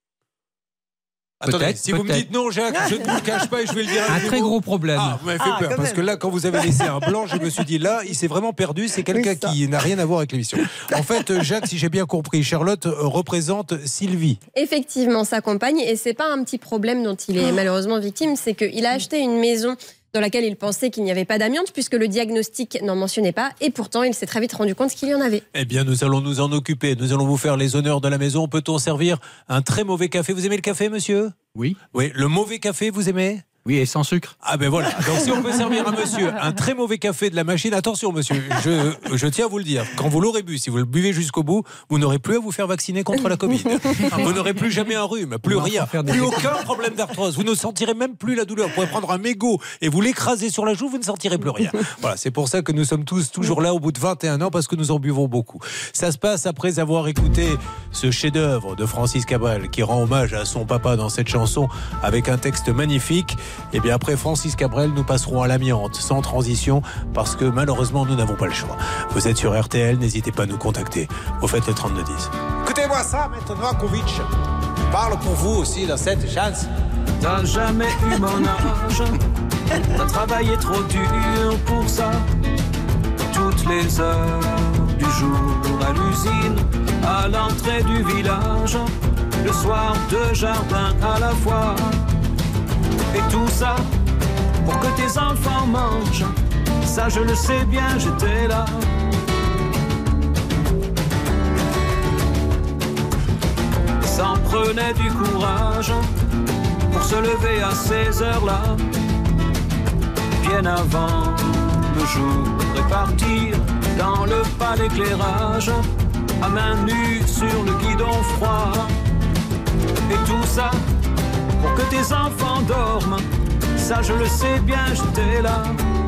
Attendez, peut-être, si peut-être. vous me dites non, Jacques, je ne vous le cache pas et je vais le dire. Un très gros problème. Ah, vous m'avez fait ah, peur, parce même. que là, quand vous avez laissé un blanc, je me suis dit, là, il s'est vraiment perdu, c'est quelqu'un oui, qui n'a rien à voir avec l'émission. En fait, Jacques, si j'ai bien compris, Charlotte représente Sylvie. Effectivement, sa compagne, et c'est pas un petit problème dont il est malheureusement victime, c'est qu'il a acheté une maison dans laquelle il pensait qu'il n'y avait pas d'amiante, puisque le diagnostic n'en mentionnait pas, et pourtant il s'est très vite rendu compte qu'il y en avait. Eh bien, nous allons nous en occuper, nous allons vous faire les honneurs de la maison. Peut-on servir un très mauvais café ? Vous aimez le café, monsieur ? Oui. Oui, le mauvais café, vous aimez ? Oui, et sans sucre. Ah ben voilà, donc si on peut servir à monsieur un très mauvais café de la machine, attention monsieur, je, je tiens à vous le dire, quand vous l'aurez bu, si vous le buvez jusqu'au bout, vous n'aurez plus à vous faire vacciner contre la Covid. Vous n'aurez plus jamais un rhume, plus rien, plus aucun problème d'arthrose, vous ne sentirez même plus la douleur. Vous pourrez prendre un mégot et vous l'écraser sur la joue, vous ne sentirez plus rien. Voilà, c'est pour ça que nous sommes tous toujours là au bout de vingt et un ans, parce que nous en buvons beaucoup. Ça se passe après avoir écouté ce chef-d'œuvre de Francis Cabrel, qui rend hommage à son papa dans cette chanson avec un texte magnifique. Et bien après Francis Cabrel, nous passerons à l'amiante, sans transition, parce que malheureusement, nous n'avons pas le choix. Vous êtes sur R T L, n'hésitez pas à nous contacter. Vous faites le trente-deux dix. Écoutez-moi ça maintenant, Kovic parle pour vous aussi dans cette chance. T'as jamais eu mon âge, t'as travaillé trop dur pour ça. Toutes les heures du jour à l'usine, à l'entrée du village, le soir deux jardins à la fois. Et tout ça pour que tes enfants mangent. Ça je le sais bien, j'étais là. Sans prenait du courage pour se lever à ces heures-là, bien avant le jour et partir dans le pas d'éclairage, à main nue sur le guidon froid. Et tout ça pour que tes enfants dorment, ça je le sais bien, j'étais là.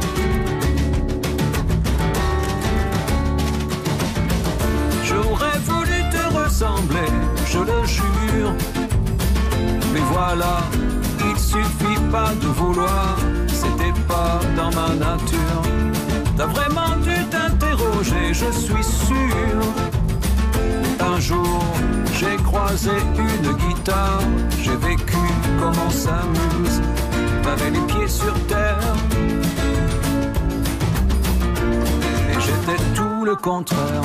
J'aurais voulu te ressembler, je le jure. Mais voilà, il suffit pas de vouloir, c'était pas dans ma nature. T'as vraiment dû t'interroger, je suis sûr. Un jour, j'ai croisé une guitare, j'ai vécu comme on s'amuse, t'avais les pieds sur terre. Et j'étais tout le contraire.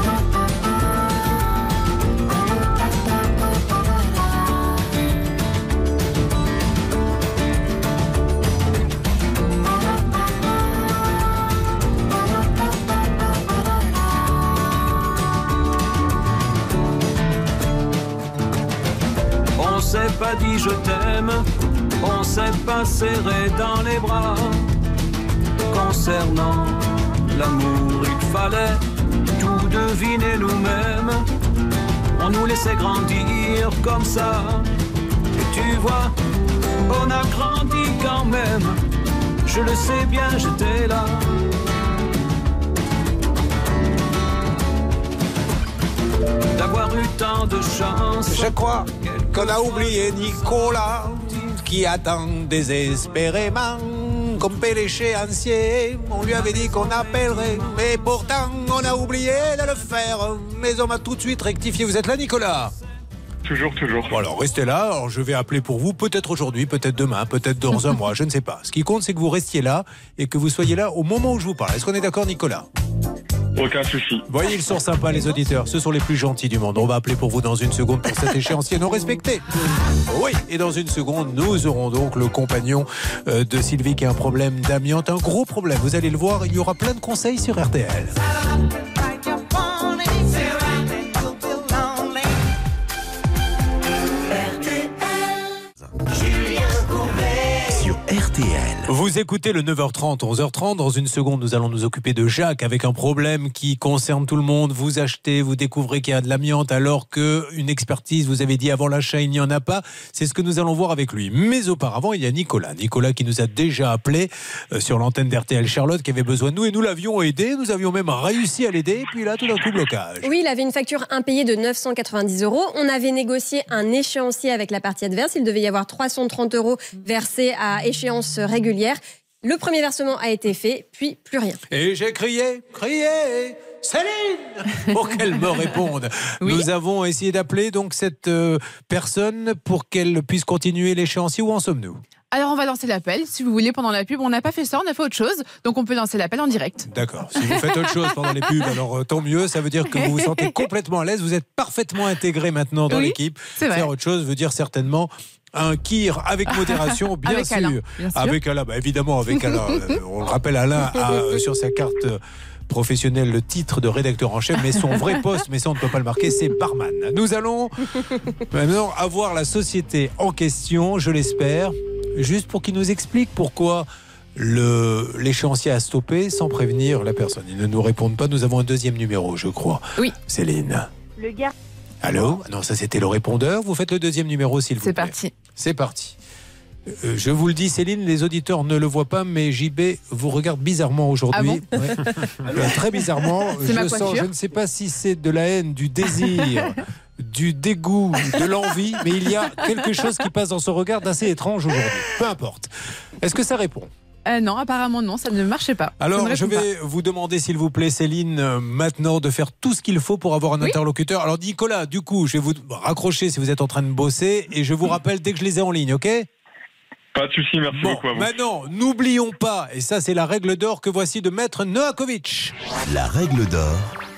On s'est pas dit je t'aime, on s'est pas serré dans les bras. Concernant l'amour, il fallait tout deviner nous-mêmes. On nous laissait grandir comme ça. Et tu vois, on a grandi quand même. Je le sais bien, j'étais là. D'avoir eu tant de chance. Je crois qu'on a oublié Nicolas, qui attend désespérément qu'on paie l'échéancier. On lui avait dit qu'on appellerait, mais pourtant on a oublié de le faire. Mais on m'a tout de suite rectifié. Vous êtes là, Nicolas ? Toujours, toujours. Bon alors, restez là. Alors, je vais appeler pour vous, peut-être aujourd'hui, peut-être demain, peut-être dans un mois, je ne sais pas. Ce qui compte, c'est que vous restiez là et que vous soyez là au moment où je vous parle. Est-ce qu'on est d'accord, Nicolas ? Aucun souci. Vous voyez, ils sont sympas, les auditeurs. Ce sont les plus gentils du monde. On va appeler pour vous dans une seconde pour cet échéancier non respecté. Oui, et dans une seconde, nous aurons donc le compagnon de Sylvie qui a un problème d'amiante. Un gros problème, vous allez le voir. Il y aura plein de conseils sur R T L. R T L. Vous écoutez le neuf heures trente, onze heures trente. Dans une seconde, nous allons nous occuper de Jacques avec un problème qui concerne tout le monde. Vous achetez, vous découvrez qu'il y a de l'amiante alors qu'une expertise, vous avez dit avant l'achat, il n'y en a pas. C'est ce que nous allons voir avec lui. Mais auparavant, il y a Nicolas. Nicolas qui nous a déjà appelé euh, sur l'antenne d'R T L Charlotte, qui avait besoin de nous et nous l'avions aidé. Nous avions même réussi à l'aider. Et puis là, tout d'un coup, blocage. Oui, il avait une facture impayée de neuf cent quatre-vingt-dix euros. On avait négocié un échéancier avec la partie adverse. Il devait y avoir trois cent trente euros versés à échéance régulière. Le premier versement a été fait, puis plus rien. Et j'ai crié, crié, Céline, pour qu'elle me réponde. Oui. Nous avons essayé d'appeler donc cette euh, personne pour qu'elle puisse continuer l'échéancier. Où en sommes-nous ? Alors on va lancer l'appel, si vous voulez, pendant la pub. On n'a pas fait ça, on a fait autre chose, donc on peut lancer l'appel en direct. D'accord, si vous faites autre chose pendant les pubs, alors euh, tant mieux, ça veut dire que vous vous sentez complètement à l'aise, vous êtes parfaitement intégré maintenant dans oui, l'équipe. C'est vrai. Faire autre chose veut dire certainement un kir avec modération, bien, avec sûr. Alain, bien sûr. Avec Alain, bah évidemment avec Alain. On le rappelle, Alain a euh, sur sa carte professionnelle le titre de rédacteur en chef, mais son vrai poste, mais ça on ne peut pas le marquer, c'est barman. Nous allons maintenant avoir la société en question, je l'espère, juste pour qu'il nous explique pourquoi le, l'échéancier a stoppé sans prévenir la personne. Ils ne nous répondent pas, nous avons un deuxième numéro, je crois. Oui. Céline. Le gars. Allô ? Non, ça c'était le répondeur. Vous faites le deuxième numéro, s'il vous plaît. C'est parti. C'est parti. Euh, je vous le dis, Céline, les auditeurs ne le voient pas, mais J B vous regarde bizarrement aujourd'hui. Ah bon ouais. euh, Très bizarrement. C'est ma je sens, coiffure. je ne sais pas si c'est de la haine, du désir, du dégoût, de l'envie, mais il y a quelque chose qui passe dans ce regard d'assez étrange aujourd'hui. Peu importe. Est-ce que ça répond ? Euh, non, apparemment non, ça ne marchait pas. Alors, je je vais pas. vous demander, s'il vous plaît, Céline, euh, maintenant de faire tout ce qu'il faut pour avoir un oui. interlocuteur. Alors, Nicolas, du coup, je vais vous raccrocher si vous êtes en train de bosser et je vous rappelle dès que je les ai en ligne, ok ? Pas de souci, merci bon, beaucoup à vous. Maintenant, n'oublions pas, et ça c'est la règle d'or que voici de Maître Novakovic. La règle d'or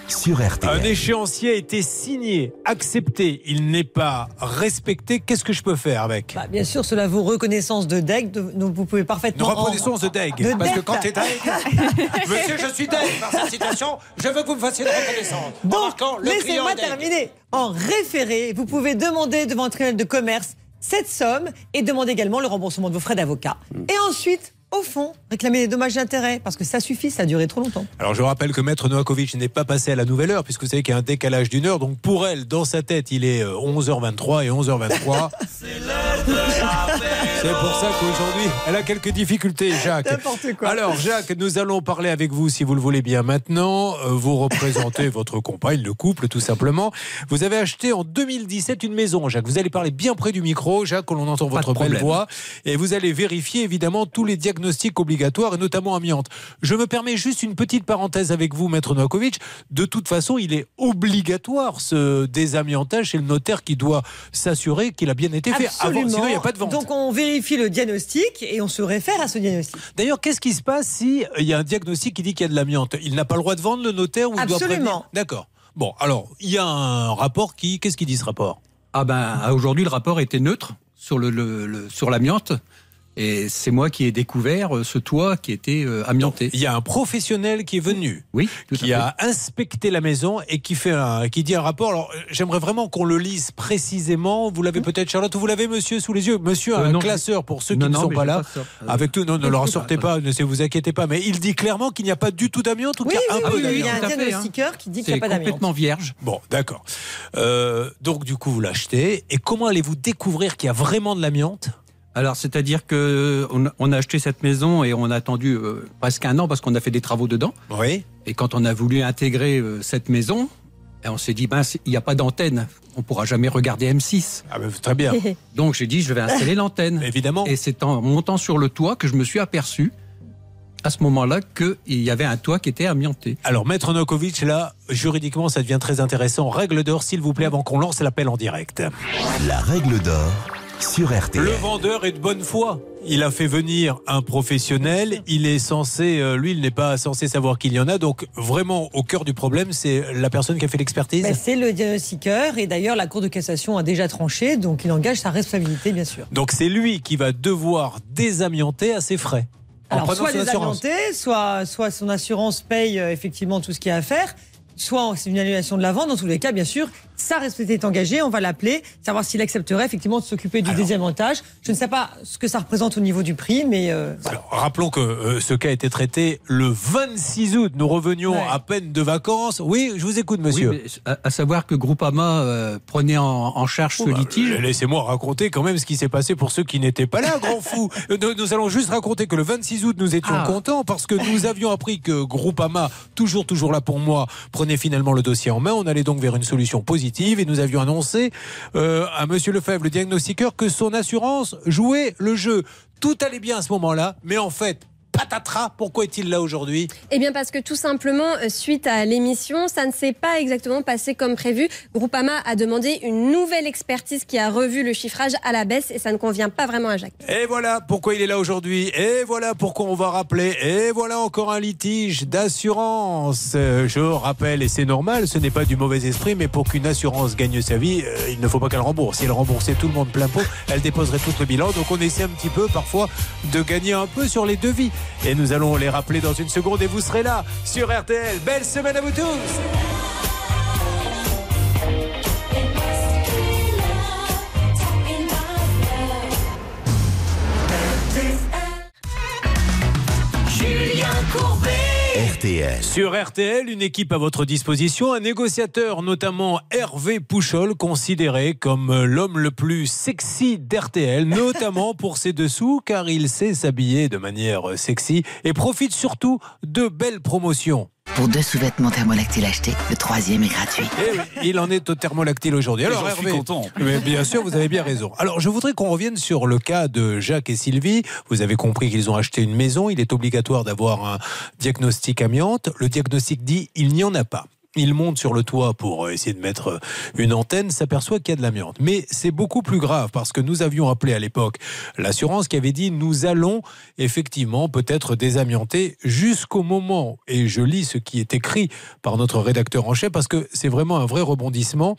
sur R T L. Un échéancier a été signé, accepté, il n'est pas respecté. Qu'est-ce que je peux faire avec? Bah, bien sûr, cela vaut reconnaissance de D E G. De, donc vous pouvez parfaitement. Une reconnaissance de D E G. De parce dette. que quand tu es D E G, monsieur, je suis D E G par cette situation, je veux que vous me fassiez une reconnaissance. Donc, Remarquant, le client laissez-moi est D E G. terminer. En référé, vous pouvez demander devant un tribunal de commerce cette somme et demander également le remboursement de vos frais d'avocat. Et ensuite, au fond, réclamer des dommages d'intérêt, parce que ça suffit, ça a duré trop longtemps. Alors je rappelle que Maître Novakovic n'est pas passé à la nouvelle heure, puisque vous savez qu'il y a un décalage d'une heure, donc pour elle, dans sa tête, il est onze heures vingt-trois et onze heures vingt-trois. C'est pour ça qu'aujourd'hui, elle a quelques difficultés, Jacques. N'importe quoi. Alors Jacques, nous allons parler avec vous, si vous le voulez bien maintenant. Euh, vous représentez votre compagne, le couple, tout simplement. Vous avez acheté en deux mille dix-sept une maison, Jacques. Vous allez parler bien près du micro, Jacques, que l'on entend Pas de votre belle problème. voix. Et vous allez vérifier évidemment tous les diagnostics obligatoires, et notamment amiante. Je me permets juste une petite parenthèse avec vous, Maître Novakovic. De toute façon, il est obligatoire ce désamiantage chez le notaire qui doit s'assurer qu'il a bien été fait. Avant, Absolument. sinon il n'y a pas de vente. Donc on vérifie le diagnostic et on se réfère à ce diagnostic. D'ailleurs, qu'est-ce qui se passe si il y a un diagnostic qui dit qu'il y a de l'amiante? Il n'a pas le droit de vendre, le notaire, ou il doit Absolument. prévenir? D'accord. Bon, alors, il y a un rapport qui... Qu'est-ce qu'il dit, ce rapport? Ah ben, aujourd'hui, le rapport était neutre sur le, le- le- sur l'amiante. Et c'est moi qui ai découvert euh, ce toit qui était euh, amianté. Il y a un professionnel qui est venu, oui, tout qui à a inspecté la maison et qui fait un, qui dit un rapport. Alors, euh, j'aimerais vraiment qu'on le lise précisément. Vous l'avez peut-être, Charlotte, vous l'avez, monsieur, sous les yeux. Monsieur a Euh, un non, classeur pour ceux non, qui ne non, sont mais pas j'ai là. pas ça. Euh, Avec tout, non, ne je leur sais sortez pas, pas, ne vous inquiétez pas. Mais il dit clairement qu'il n'y a pas du tout d'amiante ou Oui, qu'il y a oui, un oui, peu oui, il y a d'amiante. un tout à fait, diagnostiqueur qui dit qu'il n'y a C'est pas d'amiante. complètement vierge. Bon, d'accord. Euh, donc, du coup, vous l'achetez. Et comment allez-vous découvrir qu'il y a vraiment de l'amiante? Alors, c'est-à-dire que on a, on a acheté cette maison et on a attendu euh, presque un an parce qu'on a fait des travaux dedans. Oui. Et quand on a voulu intégrer euh, cette maison, et on s'est dit, ben, il n'y a pas d'antenne, on pourra jamais regarder M six. Ah ben, très bien. Donc j'ai dit, je vais installer l'antenne. Évidemment. Et c'est en montant sur le toit que je me suis aperçu, à ce moment-là, qu'il y avait un toit qui était amianté. Alors, Maître Novakovic, là, juridiquement, ça devient très intéressant. Règle d'or, s'il vous plaît, avant qu'on lance l'appel en direct. La règle d'or sur R T L. Le vendeur est de bonne foi. Il a fait venir un professionnel. Il est censé, euh, lui, il n'est pas censé savoir qu'il y en a. Donc, vraiment, au cœur du problème, c'est la personne qui a fait l'expertise. Ben, c'est le diagnostiqueur et d'ailleurs la Cour de cassation a déjà tranché, donc il engage sa responsabilité, bien sûr. Donc, c'est lui qui va devoir désamianter à ses frais. En Alors, prenant soit son les assurance. amianter, soit, soit son assurance paye euh, effectivement tout ce qu'il y a à faire, soit c'est une annulation de la vente. Dans tous les cas, bien sûr, sa responsabilité est engagée. On va l'appeler, savoir s'il accepterait effectivement de s'occuper du désamiantage. Je ne sais pas ce que ça représente au niveau du prix, mais... euh, Alors, rappelons que euh, ce cas a été traité le vingt-six août. Nous revenions Ouais. à peine de vacances. Oui, je vous écoute, monsieur. Oui, mais à, à savoir que Groupama euh, prenait en, en charge ce Oh, bah, litige. Laissez-moi raconter quand même ce qui s'est passé pour ceux qui n'étaient pas là, grand fou. Nous, nous allons juste raconter que le vingt-six août, nous étions Ah. contents parce que nous avions appris que Groupama, toujours, toujours là pour moi, prenait finalement le dossier en main. On allait donc vers une solution positive et nous avions annoncé euh, à monsieur Lefebvre, le diagnostiqueur, que son assurance jouait le jeu. Tout allait bien à ce moment-là, mais en fait, patatras, pourquoi est-il là aujourd'hui? Eh bien parce que tout simplement, euh, suite à l'émission, ça ne s'est pas exactement passé comme prévu. Groupama a demandé une nouvelle expertise qui a revu le chiffrage à la baisse et ça ne convient pas vraiment à Jacques. Et voilà pourquoi il est là aujourd'hui. Et voilà pourquoi on va rappeler. Et voilà encore un litige d'assurance. Euh, Je rappelle, et c'est normal, ce n'est pas du mauvais esprit, mais pour qu'une assurance gagne sa vie, euh, il ne faut pas qu'elle rembourse. Si elle remboursait tout le monde plein pot, elle déposerait tout le bilan. Donc on essaie un petit peu parfois de gagner un peu sur les devis. Et nous allons les rappeler dans une seconde et vous serez là sur R T L. Belle semaine à vous tous. Julien Courbet. R T L. Sur R T L, une équipe à votre disposition, un négociateur, notamment Hervé Pouchol, considéré comme l'homme le plus sexy d'R T L, notamment pour ses dessous, car il sait s'habiller de manière sexy et profite surtout de belles promotions. Pour deux sous-vêtements thermolactiles achetés, le troisième est gratuit. Et oui, il en est au thermolactyle aujourd'hui. Alors, j'en suis Hervé, content. mais bien sûr, vous avez bien raison. Alors, je voudrais qu'on revienne sur le cas de Jacques et Sylvie. Vous avez compris qu'ils ont acheté une maison. Il est obligatoire d'avoir un diagnostic amiante. Le diagnostic dit il n'y en a pas. il monte sur le toit pour essayer de mettre une antenne, s'aperçoit qu'il y a de l'amiante. Mais c'est beaucoup plus grave parce que nous avions appelé à l'époque l'assurance qui avait dit nous allons effectivement peut-être désamianter jusqu'au moment, et je lis ce qui est écrit par notre rédacteur en chef parce que c'est vraiment un vrai rebondissement.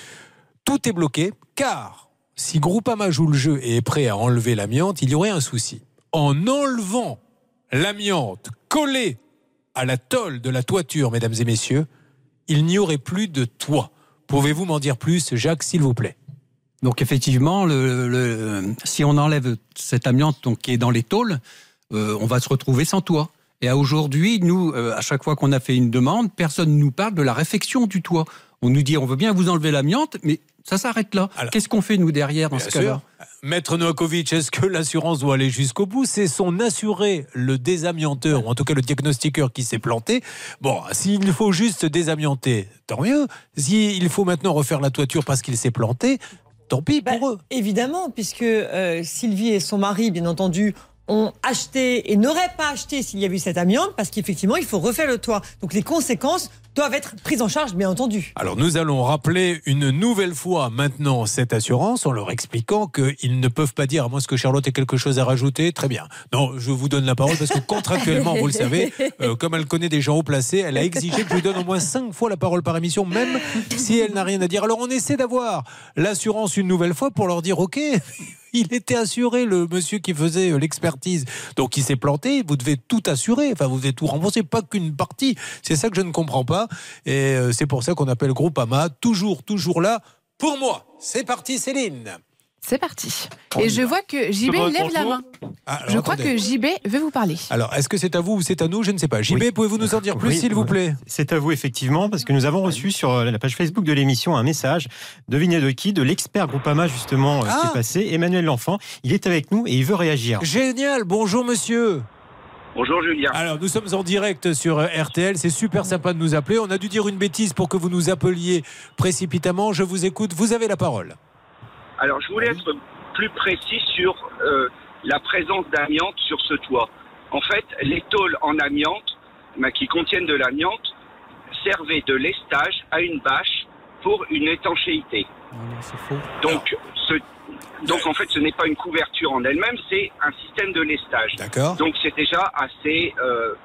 Tout est bloqué car si Groupama joue le jeu et est prêt à enlever l'amiante, il y aurait un souci. En enlevant l'amiante collée à la tôle de la toiture, mesdames et messieurs, il n'y aurait plus de toit. Pouvez-vous m'en dire plus, Jacques, s'il vous plaît? Donc effectivement, le, le, si on enlève cette amiante donc, qui est dans les tôles, euh, on va se retrouver sans toit. Et à aujourd'hui, nous, euh, à chaque fois qu'on a fait une demande, personne ne nous parle de la réfection du toit. On nous dit on veut bien vous enlever l'amiante, mais ça s'arrête là. Alors, qu'est-ce qu'on fait nous derrière dans ce cas-là? Maître Novakovic, est-ce que l'assurance doit aller jusqu'au bout? C'est son assuré, le désamianteur, ou en tout cas le diagnostiqueur qui s'est planté. Bon, s'il faut juste désamianter, tant mieux. S'il faut maintenant refaire la toiture parce qu'il s'est planté, tant pis pour bah, eux. Évidemment, puisque euh, Sylvie et son mari, bien entendu, ont acheté et n'auraient pas acheté s'il y avait eu cette amiante, parce qu'effectivement, il faut refaire le toit. Donc les conséquences doivent être prises en charge, bien entendu. Alors nous allons rappeler une nouvelle fois maintenant cette assurance en leur expliquant qu'ils ne peuvent pas dire, à moins que Charlotte ait quelque chose à rajouter, très bien. Non, je vous donne la parole parce que contractuellement, vous le savez, euh, comme elle connaît des gens haut placés, elle a exigé que je lui donne au moins cinq fois la parole par émission, même si elle n'a rien à dire. Alors on essaie d'avoir l'assurance une nouvelle fois pour leur dire, ok, il était assuré, le monsieur qui faisait l'expertise. Donc il s'est planté, vous devez tout assurer, enfin vous devez tout rembourser, pas qu'une partie. C'est ça que je ne comprends pas. Et c'est pour ça qu'on appelle Groupama, toujours, toujours là. Pour moi, c'est parti Céline. C'est parti. Et je vois que J B lève la main. Ah, alors, je crois attendez. que J B veut vous parler. Alors, est-ce que c'est à vous ou c'est à nous? Je ne sais pas. J B, oui. Pouvez-vous nous en dire plus, oui, s'il vous plaît? C'est à vous, effectivement, parce que nous avons reçu sur la page Facebook de l'émission un message, devinez de qui? De l'expert Groupama, justement, ah. qui est passé, Emmanuel L'Enfant. Il est avec nous et il veut réagir. Génial. Bonjour, monsieur. Bonjour Julien. Alors nous sommes en direct sur R T L, c'est super sympa de nous appeler. On a dû dire une bêtise pour que vous nous appeliez précipitamment. Je vous écoute, vous avez la parole. Alors je voulais être plus précis sur euh, la présence d'amiante sur ce toit. En fait, les tôles en amiante, bah, qui contiennent de l'amiante, servaient de lestage à une bâche pour une étanchéité. Non, non, c'est faux. Donc, ce, donc en fait, ce n'est pas une couverture en elle-même, c'est un système de lestage. D'accord. Donc c'est déjà assez, euh,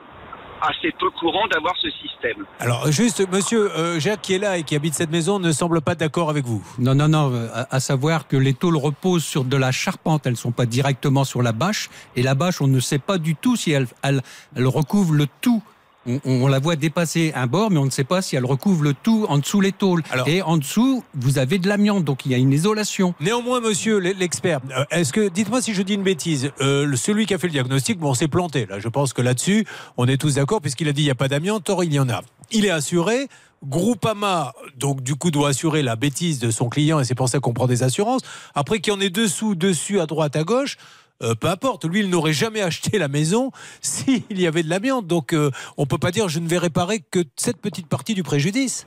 assez peu courant d'avoir ce système. Alors juste, monsieur euh, Jacques qui est là et qui habite cette maison ne semble pas d'accord avec vous. Non, non, non, à, à savoir que les tôles reposent sur de la charpente, elles ne sont pas directement sur la bâche, et la bâche, on ne sait pas du tout si elle, elle, elle recouvre le tout. On, on la voit dépasser un bord, mais on ne sait pas si elle recouvre le tout en dessous les tôles. Alors, et en dessous, vous avez de l'amiante, donc il y a une isolation. Néanmoins, monsieur l'expert, est-ce que, dites-moi si je dis une bêtise, euh, celui qui a fait le diagnostic, bon, s'est planté. Là, je pense que là-dessus, on est tous d'accord, puisqu'il a dit il n'y a pas d'amiante, or il y en a. Il est assuré. Groupama, donc du coup, doit assurer la bêtise de son client, et c'est pour ça qu'on prend des assurances. Après qu'il y en ait dessous, dessus, à droite, à gauche. Euh, peu importe, lui, il n'aurait jamais acheté la maison s'il y avait de l'amiante. Donc, euh, on ne peut pas dire je ne vais réparer que cette petite partie du préjudice.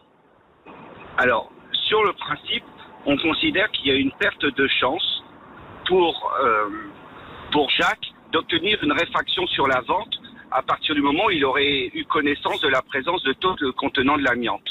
Alors, sur le principe, on considère qu'il y a une perte de chance pour, euh, pour Jacques d'obtenir une réfaction sur la vente à partir du moment où il aurait eu connaissance de la présence de tôles contenant de l'amiante.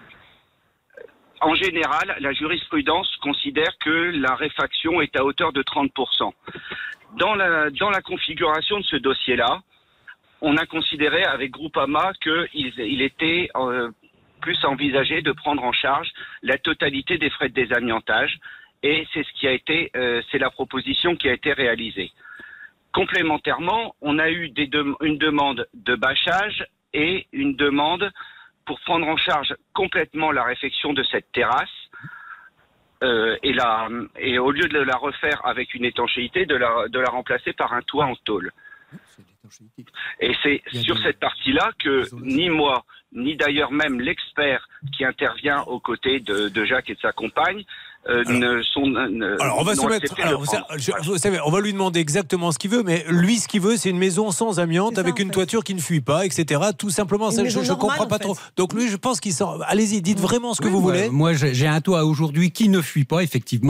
En général, la jurisprudence considère que la réfaction est à hauteur de trente pour cent. Dans la, dans la configuration de ce dossier-là, on a considéré avec Groupama qu'il il était euh, plus envisagé de prendre en charge la totalité des frais de désamiantage, et c'est ce qui a été, euh, c'est la proposition qui a été réalisée. Complémentairement, on a eu des de, une demande de bâchage et une demande pour prendre en charge complètement la réfection de cette terrasse euh, et, la, et au lieu de la refaire avec une étanchéité, de la, de la remplacer par un toit en tôle. Et c'est sur cette partie-là que ni moi, ni d'ailleurs même l'expert qui intervient aux côtés de, de Jacques et de sa compagne, Euh, alors, ne sont, ne, alors on va se mettre. Alors, vous, je, vous savez, on va lui demander exactement ce qu'il veut, mais lui, ce qu'il veut, c'est une maison sans amiante, ça, avec une fait. toiture qui ne fuit pas, et cetera. Tout simplement, ça, je ne comprends pas trop. Donc lui, je pense qu'il sort. Allez-y, dites vraiment ce que oui, vous moi, voulez. Moi, j'ai un toit aujourd'hui qui ne fuit pas, effectivement,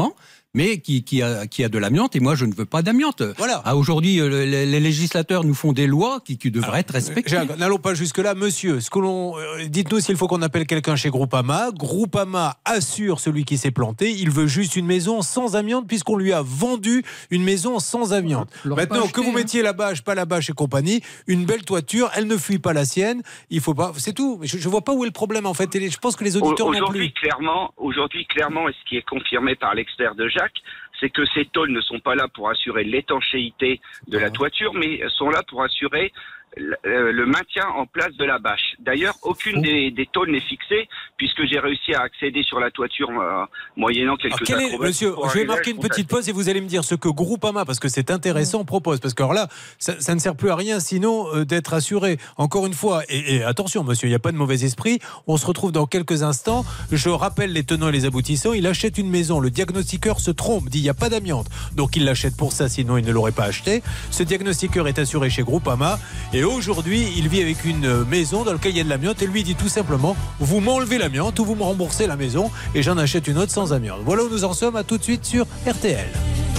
mais qui, qui, a, qui a de l'amiante, et moi je ne veux pas d'amiante. Voilà. Ah, aujourd'hui, euh, les, les législateurs nous font des lois qui, qui devraient Alors, être respectées. Jacques, n'allons pas jusque-là. Monsieur, ce que l'on, euh, dites-nous s'il faut qu'on appelle quelqu'un chez Groupama. Groupama assure celui qui s'est planté. Il veut juste une maison sans amiante puisqu'on lui a vendu une maison sans amiante. Maintenant, acheté, que vous mettiez hein. la bâche, pas la bâche et compagnie, une belle toiture, elle ne fuit pas la sienne. Il faut pas, c'est tout. Je, je vois pas où est le problème en fait. Et je pense que les auditeurs aujourd'hui, non plus. Clairement, aujourd'hui, clairement, et ce qui est confirmé par l'expert de Jacques, c'est que ces tôles ne sont pas là pour assurer l'étanchéité de la toiture, mais sont là pour assurer le maintien en place de la bâche. D'ailleurs, aucune des, des tôles n'est fixée, puisque j'ai réussi à accéder sur la toiture euh, moyennant quelques alors, est, Monsieur, je vais marquer une petite pause et vous allez me dire ce que Groupama, parce que c'est intéressant, propose. Parce que alors là, ça, ça ne sert plus à rien sinon euh, d'être assuré. Encore une fois, et, et attention monsieur, il n'y a pas de mauvais esprit, on se retrouve dans quelques instants. Je rappelle les tenants et les aboutissants. Il achète une maison, le diagnostiqueur se trompe, dit il n'y a pas d'amiante. Donc il l'achète pour ça, sinon il ne l'aurait pas acheté. Ce diagnostiqueur est assuré chez Groupama et aujourd'hui, il vit avec une maison dans laquelle il y a de l'amiante et lui dit tout simplement vous m'enlevez l'amiante ou vous me remboursez la maison et j'en achète une autre sans amiante. Voilà où nous en sommes. À tout de suite sur R T L.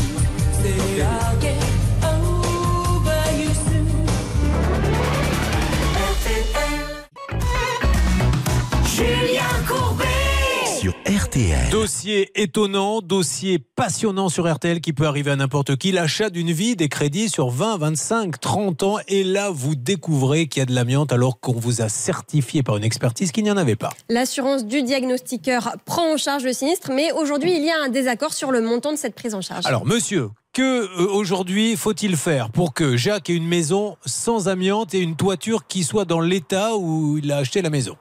Julien Courbet sur R T L. Dossier étonnant, dossier passionnant sur R T L qui peut arriver à n'importe qui. L'achat d'une vie, des crédits sur vingt, vingt-cinq, trente ans. Et là, vous découvrez qu'il y a de l'amiante alors qu'on vous a certifié par une expertise qu'il n'y en avait pas. L'assurance du diagnostiqueur prend en charge le sinistre, mais aujourd'hui, il y a un désaccord sur le montant de cette prise en charge. Alors, monsieur, que euh, aujourd'hui faut-il faire pour que Jacques ait une maison sans amiante et une toiture qui soit dans l'état où il a acheté la maison ?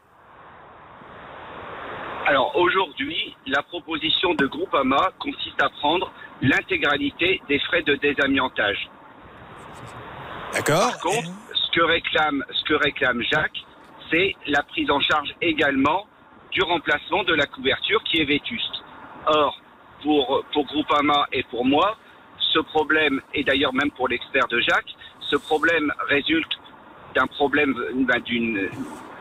Alors aujourd'hui, la proposition de Groupama consiste à prendre l'intégralité des frais de désamiantage. D'accord. Par contre, ce que réclame, ce que réclame Jacques, c'est la prise en charge également du remplacement de la couverture qui est vétuste. Or, pour, pour Groupama et pour moi, ce problème, et d'ailleurs même pour l'expert de Jacques, ce problème résulte d'un problème, ben, d'une...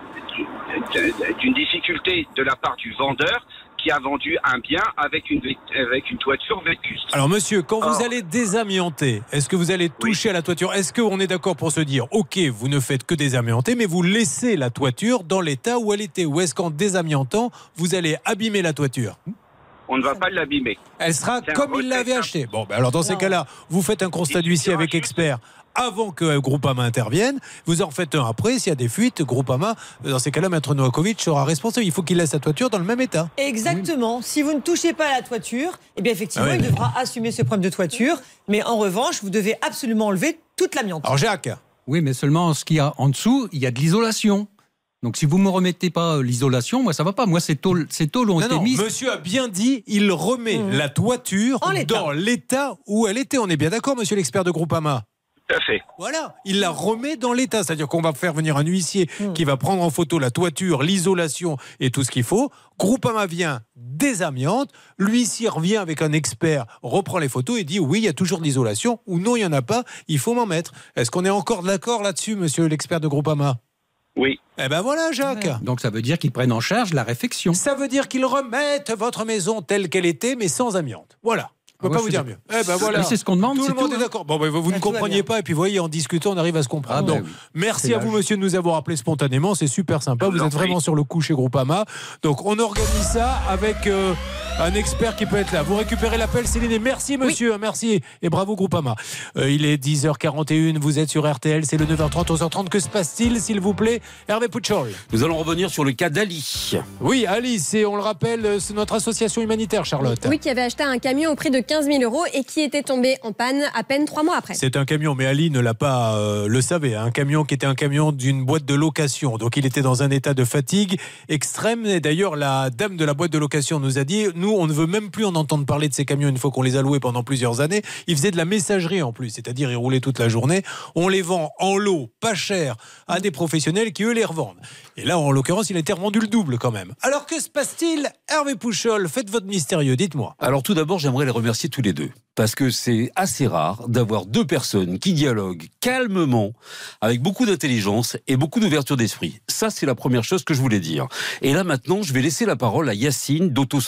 d'une difficulté de la part du vendeur qui a vendu un bien avec une, avec une toiture vétuste. Alors monsieur, quand Or, vous allez désamianter, est-ce que vous allez toucher oui. à la toiture ? Est-ce qu'on est d'accord pour se dire, ok, vous ne faites que désamianter, mais vous laissez la toiture dans l'état où elle était ? Ou est-ce qu'en désamiantant, vous allez abîmer la toiture ? On ne va pas l'abîmer. Elle sera comme il l'avait acheté. Bon, ben alors dans ces non. cas-là, vous faites un constat d'huissier avec expert avant que Groupama intervienne. Vous en faites un après. S'il y a des fuites, Groupama, dans ces cas-là, Maître Novakovic sera responsable. Il faut qu'il laisse la toiture dans le même état. Exactement. Oui. Si vous ne touchez pas à la toiture, eh bien effectivement, ah oui, il mais... devra assumer ce problème de toiture. Mais en revanche, vous devez absolument enlever toute l'amiante. Alors Jacques. Oui, mais seulement ce qu'il y a en dessous, il y a de l'isolation. Donc si vous ne me remettez pas l'isolation, moi ça va pas. Moi ces tôles, ces tôles ont non, été non, mises. Monsieur a bien dit, il remet mmh. la toiture dans l'état où elle était. On est bien d'accord, monsieur l'expert de Groupama ? Tout à fait. Voilà, il la remet dans l'état. C'est-à-dire qu'on va faire venir un huissier mmh. qui va prendre en photo la toiture, l'isolation et tout ce qu'il faut. Groupama vient, désamiante. L'huissier revient avec un expert, reprend les photos et dit oui, il y a toujours de l'isolation ou non, il n'y en a pas, il faut m'en mettre. Est-ce qu'on est encore d'accord là-dessus, monsieur l'expert de Groupama ? Oui. Eh ben voilà, Jacques. Ouais. Donc ça veut dire qu'ils prennent en charge la réfection. Ça veut dire qu'ils remettent votre maison telle qu'elle était, mais sans amiante. Voilà. Je ne peux ah, pas vous dire mieux. Eh ben voilà. C'est ce qu'on demande. Tout le monde tout, est d'accord. Bon, ben, vous ah, ne compreniez pas, et puis vous voyez, en discutant, on arrive à se comprendre. Ah, Donc, oui. merci à vous, monsieur, de nous avoir appelés spontanément. C'est super sympa. Vous êtes vraiment sur le coup chez Groupama. Donc, on organise ça avec euh, un expert qui peut être là. Vous récupérez l'appel, Céline. Et merci, monsieur. Oui. Merci. Et bravo, Groupama. Euh, il est dix heures quarante et une. Vous êtes sur R T L. C'est le neuf heures trente, onze heures trente. Que se passe-t-il, s'il vous plaît, Hervé Pouchol? Nous allons revenir sur le cas d'Ali. Oui, Ali, c'est, on le rappelle, c'est notre association humanitaire, Charlotte. Oui, qui avait acheté un camion au prix de quinze mille euros et qui était tombé en panne à peine trois mois après. C'est un camion, mais Ali ne l'a pas euh, le savait, un camion qui était un camion d'une boîte de location. Donc il était dans un état de fatigue extrême. Et d'ailleurs, la dame de la boîte de location nous a dit, nous, on ne veut même plus en entendre parler de ces camions une fois qu'on les a loués pendant plusieurs années. Il faisait de la messagerie en plus, c'est-à-dire il roulait toute la journée. On les vend en lot, pas cher, à des professionnels qui eux les revendent. Et là, en l'occurrence, il a été revendu le double quand même. Alors que se passe-t-il, Hervé Pouchol? Faites votre mystérieux, dites-moi. Alors tout d'abord, j'aimerais les remercier tous les deux. Parce que c'est assez rare d'avoir deux personnes qui dialoguent calmement, avec beaucoup d'intelligence et beaucoup d'ouverture d'esprit. Ça, c'est la première chose que je voulais dire. Et là, maintenant, je vais laisser la parole à Yacine d'Auto Center vingt-six.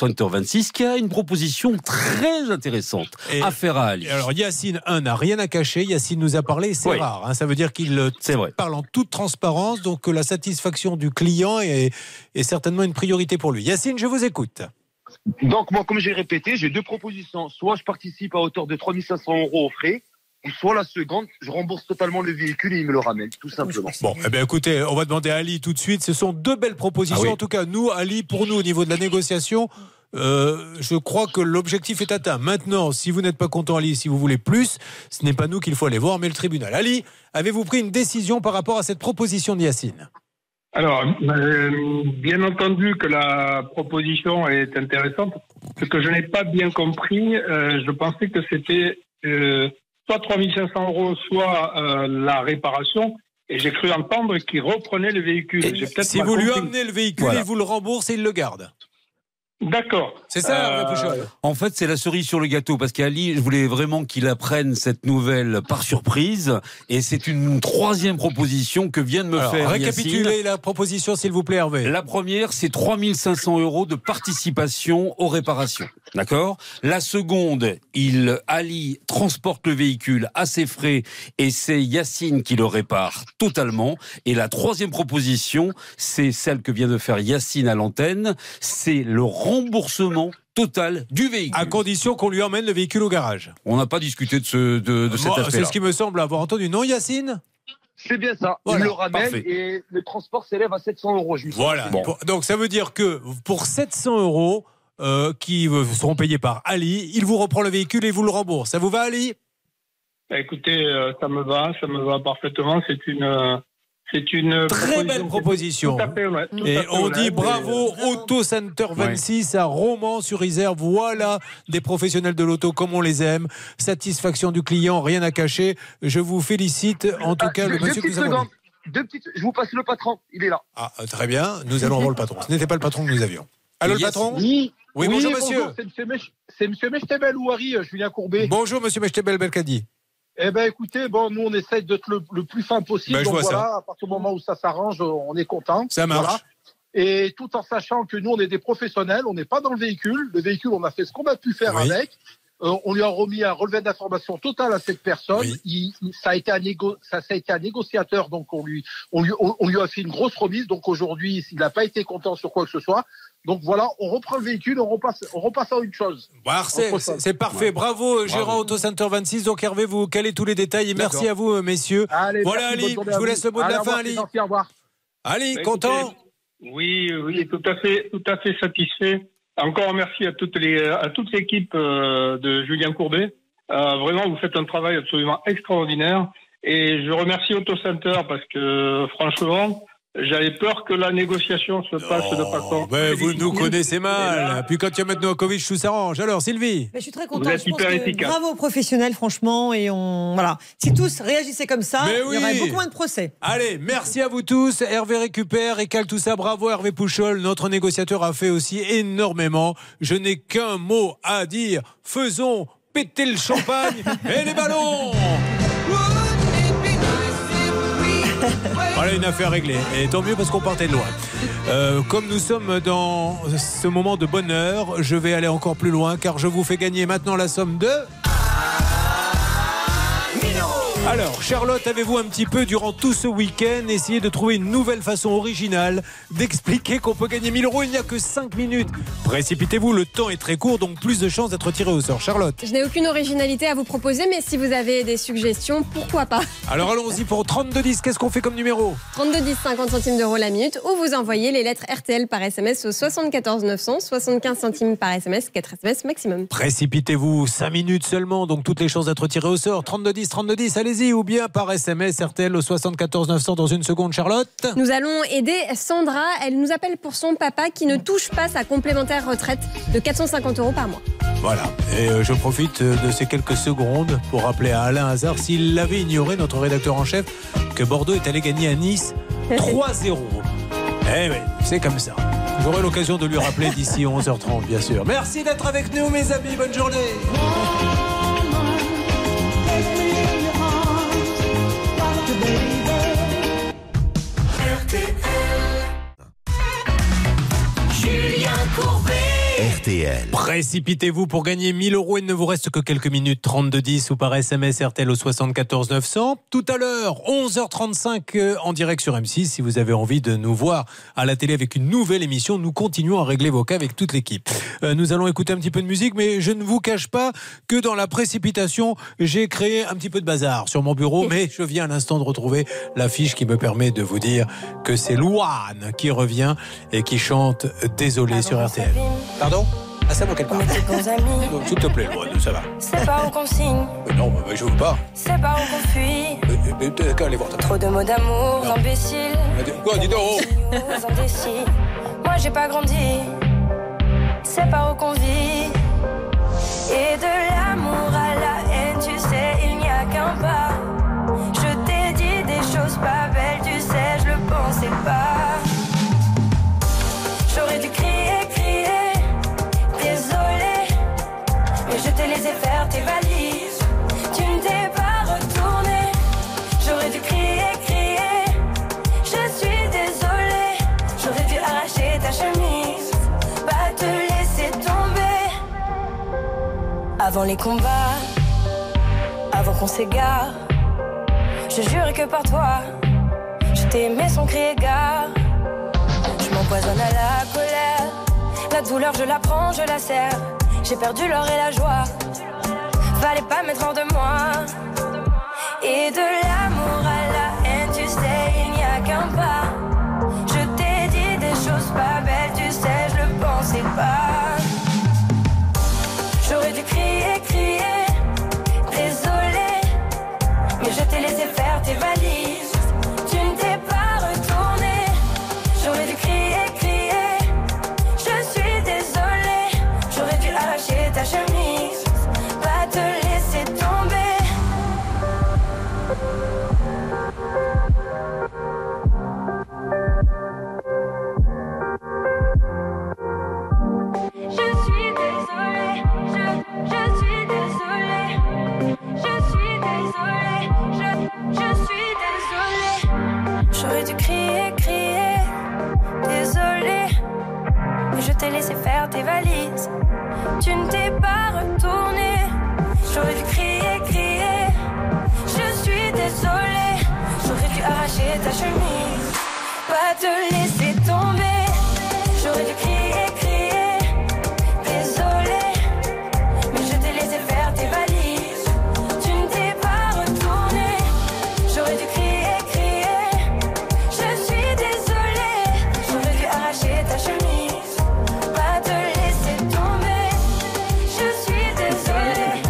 vingt-six qui a une proposition très intéressante Et, à faire à Ali. Alors Yacine, un, n'a rien à cacher. Yacine nous a parlé, c'est Oui. rare. Hein, ça veut dire qu'il parle en toute transparence, donc que la satisfaction du client est, est certainement une priorité pour lui. Yacine, je vous écoute. Donc moi, comme j'ai répété, j'ai deux propositions. Soit je participe à hauteur de trois mille cinq cents euros aux frais, ou soit la seconde, je rembourse totalement le véhicule et il me le ramène, tout simplement. Bon, eh bien écoutez, on va demander à Ali tout de suite. Ce sont deux belles propositions. Ah oui. En tout cas, nous, Ali, pour nous, au niveau de la négociation, euh, je crois que l'objectif est atteint. Maintenant, si vous n'êtes pas content, Ali, si vous voulez plus, ce n'est pas nous qu'il faut aller voir, mais le tribunal. Ali, avez-vous pris une décision par rapport à cette proposition de Yacine ? Alors, euh, bien entendu que la proposition est intéressante. Ce que je n'ai pas bien compris, euh, je pensais que c'était euh, soit trois mille cinq cents euros, soit euh, la réparation. Et j'ai cru entendre qu'il reprenait le véhicule. J'ai peut-être Si mal vous lui compris. amenez le véhicule, Voilà. il vous le rembourse et il le garde. D'accord. C'est ça, Euh, Hervé Pouchol. En fait, c'est la cerise sur le gâteau parce qu'Ali, je voulais vraiment qu'il apprenne cette nouvelle par surprise et c'est une troisième proposition que vient de me Alors, faire récapitulez Yacine. la proposition, s'il vous plaît, Hervé. La première, c'est trois mille cinq cents euros de participation aux réparations. D'accord ? La seconde, il, Ali, transporte le véhicule à ses frais et c'est Yacine qui le répare totalement. Et la troisième proposition, c'est celle que vient de faire Yacine à l'antenne, c'est le remboursement total du véhicule. À condition qu'on lui emmène le véhicule au garage. On n'a pas discuté de, ce, de, de cette Bon, affaire. c'est ce qui me semble avoir entendu. Non, Yacine ? C'est bien ça. Voilà, il me le ramène parfait. et le transport s'élève à sept cents euros. Je me suis Voilà. dit, bon. Pour- Donc ça veut dire que pour sept cents euros euh, qui euh, seront payés par Ali, il vous reprend le véhicule et vous le rembourse. Ça vous va, Ali ? Bah, écoutez, euh, ça me va, ça me va parfaitement. C'est une, euh, c'est une Très belle proposition. Tout à fait, ouais, tout Et à fait on honnête. dit bravo Et, euh, Auto Center vingt-six à Romans-sur-Isère. Voilà des professionnels de l'auto comme on les aime. Satisfaction du client, rien à cacher. Je vous félicite. En tout Ah, cas, deux- le deux monsieur que petites nous avons. secondes. Deux petites, je vous passe le patron, il est là. Ah, euh, très bien. Nous allons voir le patron. Ce n'était pas le patron que nous avions. Allô, le Yes. patron ? Oui. Oui, bonjour, monsieur. C'est monsieur, Mech- c'est monsieur Mechtebel Ouari, euh, Julien Courbet. Bonjour, monsieur Mechtebel Belkadi. Eh ben, écoutez, bon, nous, on essaie d'être le, le plus fin possible. Ben, je donc vois voilà, ça. à partir du moment où ça s'arrange, on est content. Ça marche. Et tout en sachant que nous, on est des professionnels, on n'est pas dans le véhicule. Le véhicule, on a fait ce qu'on a pu faire Oui. avec. Euh, on lui a remis un relevé d'information total à cette personne. Il, il- ça, a été un négo, ça, ça a été un négociateur, donc on lui, on lui, on, on lui a fait une grosse remise. Donc aujourd'hui, il n'a pas été content sur quoi que ce soit. Donc voilà, on reprend le véhicule, on repasse, on repasse à une chose. Bon, alors, c'est, Autre c'est- chose. c'est parfait. Bravo, gérant Auto Center vingt-six. Donc, Hervé, vous calez tous les détails. Et merci D'accord. à vous, euh, messieurs. Allez, voilà, merci, bonne Ali, journée je à vous laisse le mot de Allez, la au fin, revoir, Ali. c'est gentil, au revoir. Ali, Bah, content écoutez, Oui, oui, tout à fait, tout à fait satisfait. Encore merci à toutes les, à toute l'équipe euh, de Julien Courbet. Euh, vraiment, vous faites un travail absolument extraordinaire. Et je remercie Auto Center parce que, franchement, j'avais peur que la négociation se passe de façon. Ben, vous nous connaissez Et mal. là- Puis quand il y a maintenant Covid, tout s'arrange. Alors, Sylvie. Mais je suis très Vous contente. êtes Je pense hyper que efficace. bravo aux professionnels, franchement. Et on, voilà. Si tous réagissaient comme ça, Mais il y aurait oui. beaucoup moins de procès. Allez, merci à vous tous. Hervé récupère et cale tout ça. Bravo Hervé Pouchol. Notre négociateur a fait aussi énormément. Je n'ai qu'un mot à dire. Faisons péter le champagne et les ballons. Voilà une affaire réglée. Et tant mieux parce qu'on partait de loin. Euh, comme nous sommes dans ce moment de bonheur, je vais aller encore plus loin car je vous fais gagner maintenant la somme de... Alors, Charlotte, avez-vous un petit peu, durant tout ce week-end, essayé de trouver une nouvelle façon originale d'expliquer qu'on peut gagner mille euros? Il n'y a que cinq minutes. Précipitez-vous, le temps est très court, donc plus de chances d'être tiré au sort. Charlotte. Je n'ai aucune originalité à vous proposer, mais si vous avez des suggestions, pourquoi pas. Alors allons-y pour trente-deux dix. Qu'est-ce qu'on fait comme numéro? trente-deux dix, cinquante centimes d'euros la minute, ou vous envoyez les lettres R T L par S M S au soixante-quatorze neuf cents, soixante-quinze centimes par S M S, quatre S M S maximum. Précipitez-vous, cinq minutes seulement, donc toutes les chances d'être tiré au sort. trente-deux dix, trente-deux dix, allez-y, ou bien par S M S R T L au soixante-quatorze neuf cents dans une seconde, Charlotte. Nous allons aider Sandra. Elle nous appelle pour son papa qui ne touche pas sa complémentaire retraite de quatre cent cinquante euros par mois. Voilà, et euh, je profite euh, de ces quelques secondes pour rappeler à Alain Hazard, s'il l'avait ignoré, notre rédacteur en chef, que Bordeaux est allé gagner à Nice trois zéro. Eh oui, c'est comme ça. J'aurai l'occasion de lui rappeler d'ici onze heures trente, bien sûr. Merci d'être avec nous, mes amis. Bonne journée. Julien Courbet. R T T L. Précipitez-vous pour gagner mille euros. Il ne vous reste que quelques minutes. trente-deux dix ou par S M S R T L au soixante-quatorze neuf cents. Tout à l'heure, onze heures trente-cinq euh, en direct sur M six. Si vous avez envie de nous voir à la télé avec une nouvelle émission, nous continuons à régler vos cas avec toute l'équipe. Euh, nous allons écouter un petit peu de musique, mais je ne vous cache pas que dans la précipitation, j'ai créé un petit peu de bazar sur mon bureau, mais je viens à l'instant de retrouver l'affiche qui me permet de vous dire que c'est Louane qui revient et qui chante Désolé sur R T L. Pardon ? Ah, c'est moi qu'elle parle. Donc, s'il te plaît, Louane, ça va. C'est pas où qu'on signe. Mais non, mais je veux pas. C'est pas où qu'on fuit. Mais, mais, mais allez voir. Trop de mots d'amour, imbéciles. Quoi, dis donc. Indécis. Moi j'ai pas grandi. C'est pas où qu'on vit. Et de l'amour à la haine, tu sais, il n'y a qu'un pas. Je t'ai dit des choses pas belles, tu sais, je le pensais pas. J'aurais dû crier, crier, désolé, mais je t'ai laissé faire tes valises. Tu ne t'es pas retourné. J'aurais dû crier, crier, je suis désolée. J'aurais dû arracher ta chemise, pas te laisser tomber. Avant les combats, avant qu'on s'égare, je jure que par toi, je t'ai aimé sans crier gare. Je m'empoisonne à la colère, la douleur je la prends, je la serre. J'ai perdu l'or et la joie, fallait pas mettre hors de moi. Et de l'amour à la haine, tu sais, il n'y a qu'un pas. Je t'ai dit des choses pas belles, tu sais, je le pensais pas. J'aurais dû crier, crier, désolé, mais je t'ai laissé faire tes valises. Tu ne t'es pas retourné. J'aurais dû crier, crier, je suis désolée. J'aurais dû arracher ta chemise, pas te laisser tomber. Je suis désolée, je, je suis désolée. Je suis désolée, je, je suis désolée. J'aurais dû crier, crier, désolée, mais je t'ai laissé faire tes valises. Tu ne t'es pas retourné. J'aurais dû crier, crier, je suis désolée. J'aurais dû arracher ta chemise, pas te laisser tomber. J'aurais dû crier, crier, désolée, mais je t'ai laissé faire tes valises. Tu ne t'es pas retourné. J'aurais dû crier, crier, je suis désolée. J'aurais dû arracher ta chemise, pas te laisser tomber. Je suis désolée.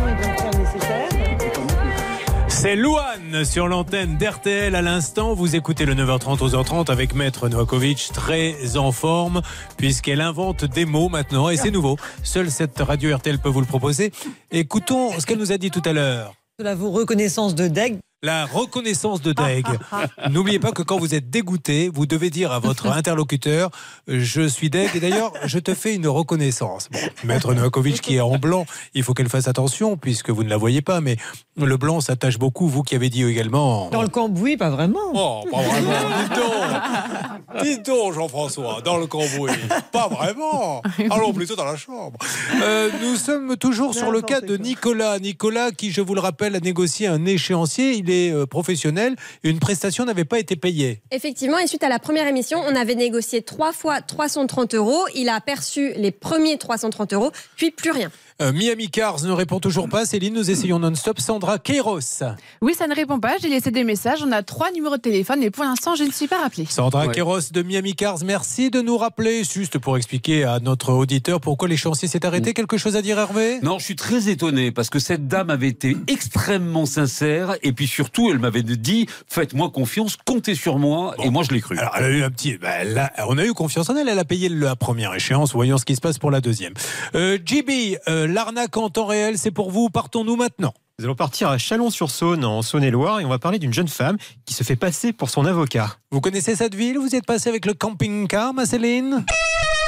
C'est Louane sur l'antenne d'R T L à l'instant. Vous écoutez le neuf heures trente, onze heures trente avec Maître Novakovic, très en forme, puisqu'elle invente des mots maintenant, et c'est nouveau. Seule cette radio R T L peut vous le proposer. Écoutons ce qu'elle nous a dit tout à l'heure. La reconnaissance de D E G. La reconnaissance de D E G. N'oubliez pas que quand vous êtes dégoûté, vous devez dire à votre interlocuteur « Je suis D E G et d'ailleurs, je te fais une reconnaissance ». Bon, Maître Novakovic qui est en blanc, il faut qu'elle fasse attention puisque vous ne la voyez pas, mais le blanc s'attache beaucoup. Vous qui avez dit également… Dans le cambouis, pas vraiment. Oh, pas vraiment. Dites donc, dites donc Jean-François, dans le cambouis. Pas vraiment. Allons plutôt dans la chambre. Euh, nous sommes toujours sur le cas de Nicolas. Nicolas qui, je vous le rappelle, a négocié un échéancier. Il est professionnel. Une prestation n'avait pas été payée. Effectivement, et suite à la première émission, on avait négocié trois fois trois cent trente euros. Il a perçu les premiers trois cent trente euros, puis plus rien. Euh, Miami Cars ne répond toujours pas. Céline, nous essayons non-stop. Sandra Queiroz. Oui, ça ne répond pas. J'ai laissé des messages. On a trois numéros de téléphone et pour l'instant, je ne suis pas rappelée. Sandra ouais. Queiroz de Miami Cars, merci de nous rappeler, juste pour expliquer à notre auditeur pourquoi l'échéancier s'est arrêté. Quelque chose à dire, Hervé ? Non, je suis très étonné parce que cette dame avait été extrêmement sincère et puis surtout, elle m'avait dit faites-moi confiance, comptez sur moi bon. Et moi je l'ai cru. Alors, elle a eu un petit. Ben, elle a, on a eu confiance en elle. Elle a payé la première échéance. Voyons ce qui se passe pour la deuxième. Euh, J B, euh, l'arnaque en temps réel, c'est pour vous. Partons-nous maintenant. Nous allons partir à Chalon-sur-Saône, en Saône-et-Loire, et on va parler d'une jeune femme qui se fait passer pour son avocat. Vous connaissez cette ville ? Vous y êtes passé avec le camping-car, ma Céline ?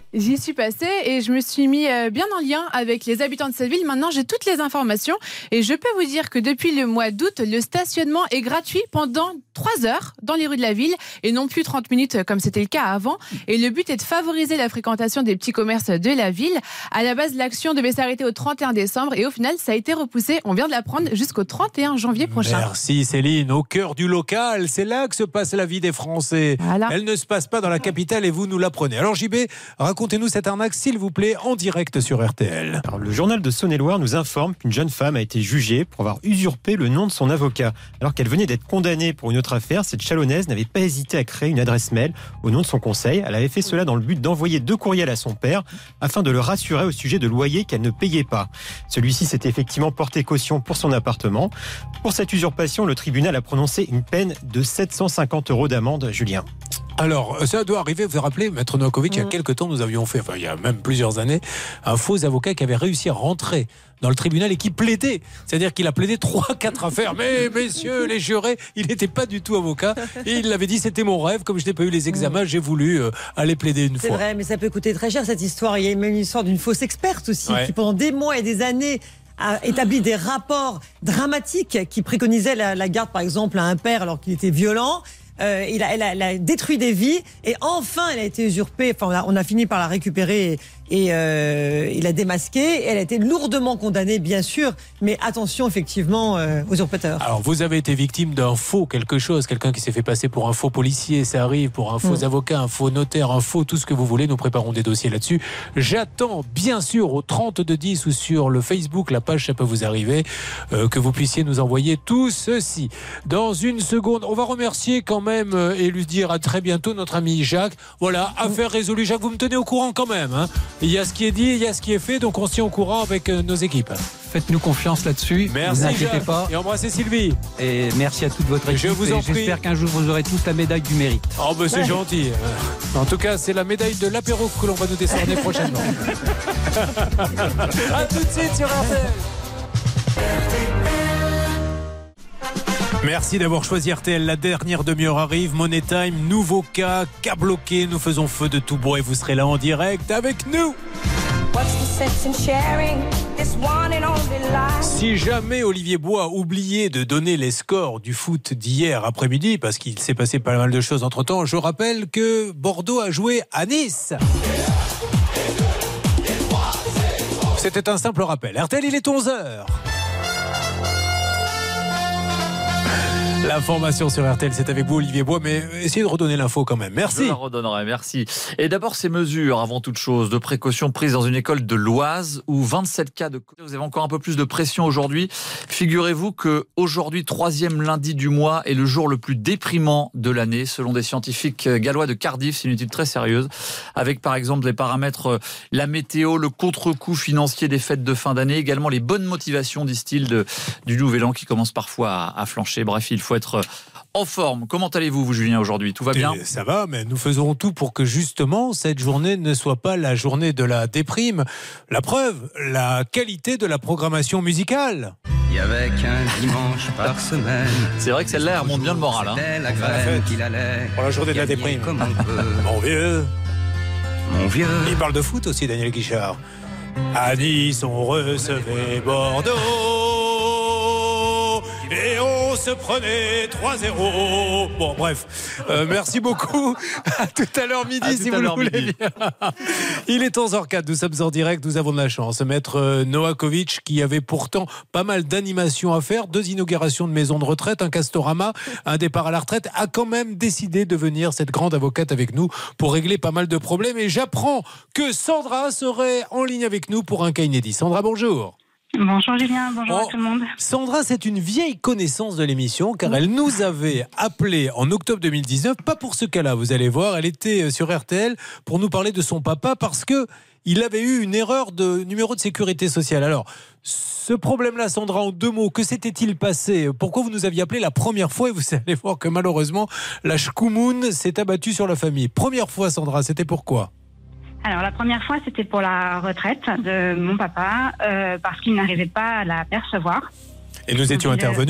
J'y suis passée et je me suis mis bien en lien avec les habitants de cette ville. Maintenant, j'ai toutes les informations et je peux vous dire que depuis le mois d'août, le stationnement est gratuit pendant trois heures dans les rues de la ville et non plus trente minutes comme c'était le cas avant. Et le but est de favoriser la fréquentation des petits commerces de la ville. À la base, l'action devait s'arrêter au trente et un décembre et au final, ça a été repoussé. On vient de l'apprendre jusqu'au trente et un janvier prochain. Merci Céline. Au cœur du local, c'est là que se passe la vie des Français. Voilà. Elle ne se passe pas dans la capitale et vous nous l'apprenez. Alors J B, racontez-nous cette arnaque, s'il vous plaît, en direct sur R T L. Alors, le journal de Saône-et-Loire nous informe qu'une jeune femme a été jugée pour avoir usurpé le nom de son avocat. Alors qu'elle venait d'être condamnée pour une autre affaire, cette Chalonnaise n'avait pas hésité à créer une adresse mail au nom de son conseil. Elle avait fait cela dans le but d'envoyer deux courriels à son père afin de le rassurer au sujet de loyer qu'elle ne payait pas. Celui-ci s'était effectivement porté caution pour son appartement. Pour cette usurpation, le tribunal a prononcé une peine de sept cent cinquante euros d'amende, Julien. Alors, ça doit arriver, vous vous rappelez, Maître Novakovic, il y a quelques temps, nous avions fait, enfin, il y a même plusieurs années, un faux avocat qui avait réussi à rentrer dans le tribunal et qui plaidait. C'est-à-dire qu'il a plaidé trois, quatre affaires. Mais, messieurs, les jurés, il n'était pas du tout avocat. Et il l'avait dit, c'était mon rêve. Comme je n'ai pas eu les examens, j'ai voulu euh, aller plaider une C'est fois. C'est vrai, mais ça peut coûter très cher, cette histoire. Il y a même une histoire d'une fausse experte aussi, ouais. qui pendant des mois et des années a établi des rapports dramatiques qui préconisaient la, la garde, par exemple, à un père alors qu'il était violent. Euh, il a, elle, a, elle a détruit des vies et enfin elle a été usurpée. Enfin, on a, on a fini par la récupérer et, et euh, il a démasqué. Elle a été lourdement condamnée, bien sûr, mais attention effectivement euh, aux usurpateurs. Alors, vous avez été victime d'un faux quelque chose, quelqu'un qui s'est fait passer pour un faux policier, ça arrive, pour un faux mmh. avocat, un faux notaire, un faux tout ce que vous voulez. Nous préparons des dossiers là-dessus. J'attends, bien sûr, au trente de dix ou sur le Facebook, la page, ça peut vous arriver, euh, que vous puissiez nous envoyer tout ceci. Dans une seconde, on va remercier quand même même et lui dire à très bientôt notre ami Jacques. Voilà, affaire résolue. Jacques, vous me tenez au courant quand même. Hein. Il y a ce qui est dit, il y a ce qui est fait, donc on se tient au courant avec nos équipes. Faites-nous confiance là-dessus. Merci, ne vous inquiétez Jacques. pas. Et embrassez Sylvie. Et merci à toute votre équipe. Je vous en prie. J'espère qu'un jour vous aurez tous la médaille du mérite. Oh ben c'est ouais. gentil. En tout cas, c'est la médaille de l'apéro que l'on va nous décerner prochainement. A tout de suite sur R T L. Merci d'avoir choisi R T L. La dernière demi-heure arrive. Money Time, nouveau cas, cas bloqué. Nous faisons feu de tout bois et vous serez là en direct avec nous. Si jamais Olivier Bois a oublié de donner les scores du foot d'hier après-midi, parce qu'il s'est passé pas mal de choses entre-temps, je rappelle que Bordeaux a joué à Nice. C'était un simple rappel. R T L, il est onze heures. L'information sur R T L, c'est avec vous Olivier Bois, mais essayez de redonner l'info quand même. Merci. Je la redonnerai, merci. Et d'abord ces mesures, avant toute chose, de précaution prises dans une école de l'Oise où vingt-sept cas de... Vous avez encore un peu plus de pression aujourd'hui. Figurez-vous que aujourd'hui, troisième lundi du mois, est le jour le plus déprimant de l'année, selon des scientifiques gallois de Cardiff. C'est une étude très sérieuse, avec par exemple les paramètres, la météo, le contre-coup financier des fêtes de fin d'année, également les bonnes motivations, disent-ils, de, du nouvel an qui commence parfois à, à flancher. Bref, il faut être en forme. Comment allez-vous, vous, Julien, aujourd'hui? Tout va bien? Et ça va, mais nous faisons tout pour que justement cette journée ne soit pas la journée de la déprime. La preuve, la qualité de la programmation musicale. Il y avait qu'un dimanche par semaine. C'est vrai que celle-là, elle remonte bien le moral. Hein. La grève qu'il allait. Pour la journée de la déprime. Mon vieux. Mon vieux. Il parle de foot aussi, Daniel Guichard. À Nice, on recevait Bordeaux. Et on se prenait trois zéro. Bon, bref. Euh, merci beaucoup. À tout à l'heure midi, à si vous le voulez midi. bien. Il est onze heures zéro quatre. Nous sommes en direct. Nous avons de la chance. Maître Novakovic, qui avait pourtant pas mal d'animations à faire, deux inaugurations de maisons de retraite, un Castorama, un départ à la retraite, a quand même décidé de venir, cette grande avocate, avec nous pour régler pas mal de problèmes. Et j'apprends que Sandra serait en ligne avec nous pour un cas inédit. Sandra, bonjour. Bonjour Julien, bonjour oh, à tout le monde. Sandra, c'est une vieille connaissance de l'émission car elle nous avait appelé en octobre deux mille dix-neuf, pas pour ce cas-là, vous allez voir, elle était sur R T L pour nous parler de son papa parce que il avait eu une erreur de numéro de sécurité sociale. Alors, ce problème-là, Sandra, en deux mots, que s'était-il passé? Pourquoi vous nous aviez appelé la première fois? Et vous allez voir que malheureusement, la Shkoumoun s'est abattue sur la famille. Première fois, Sandra, c'était pourquoi? Alors la première fois, c'était pour la retraite de mon papa, euh, parce qu'il n'arrivait pas à la percevoir. Et nous étions intervenus ?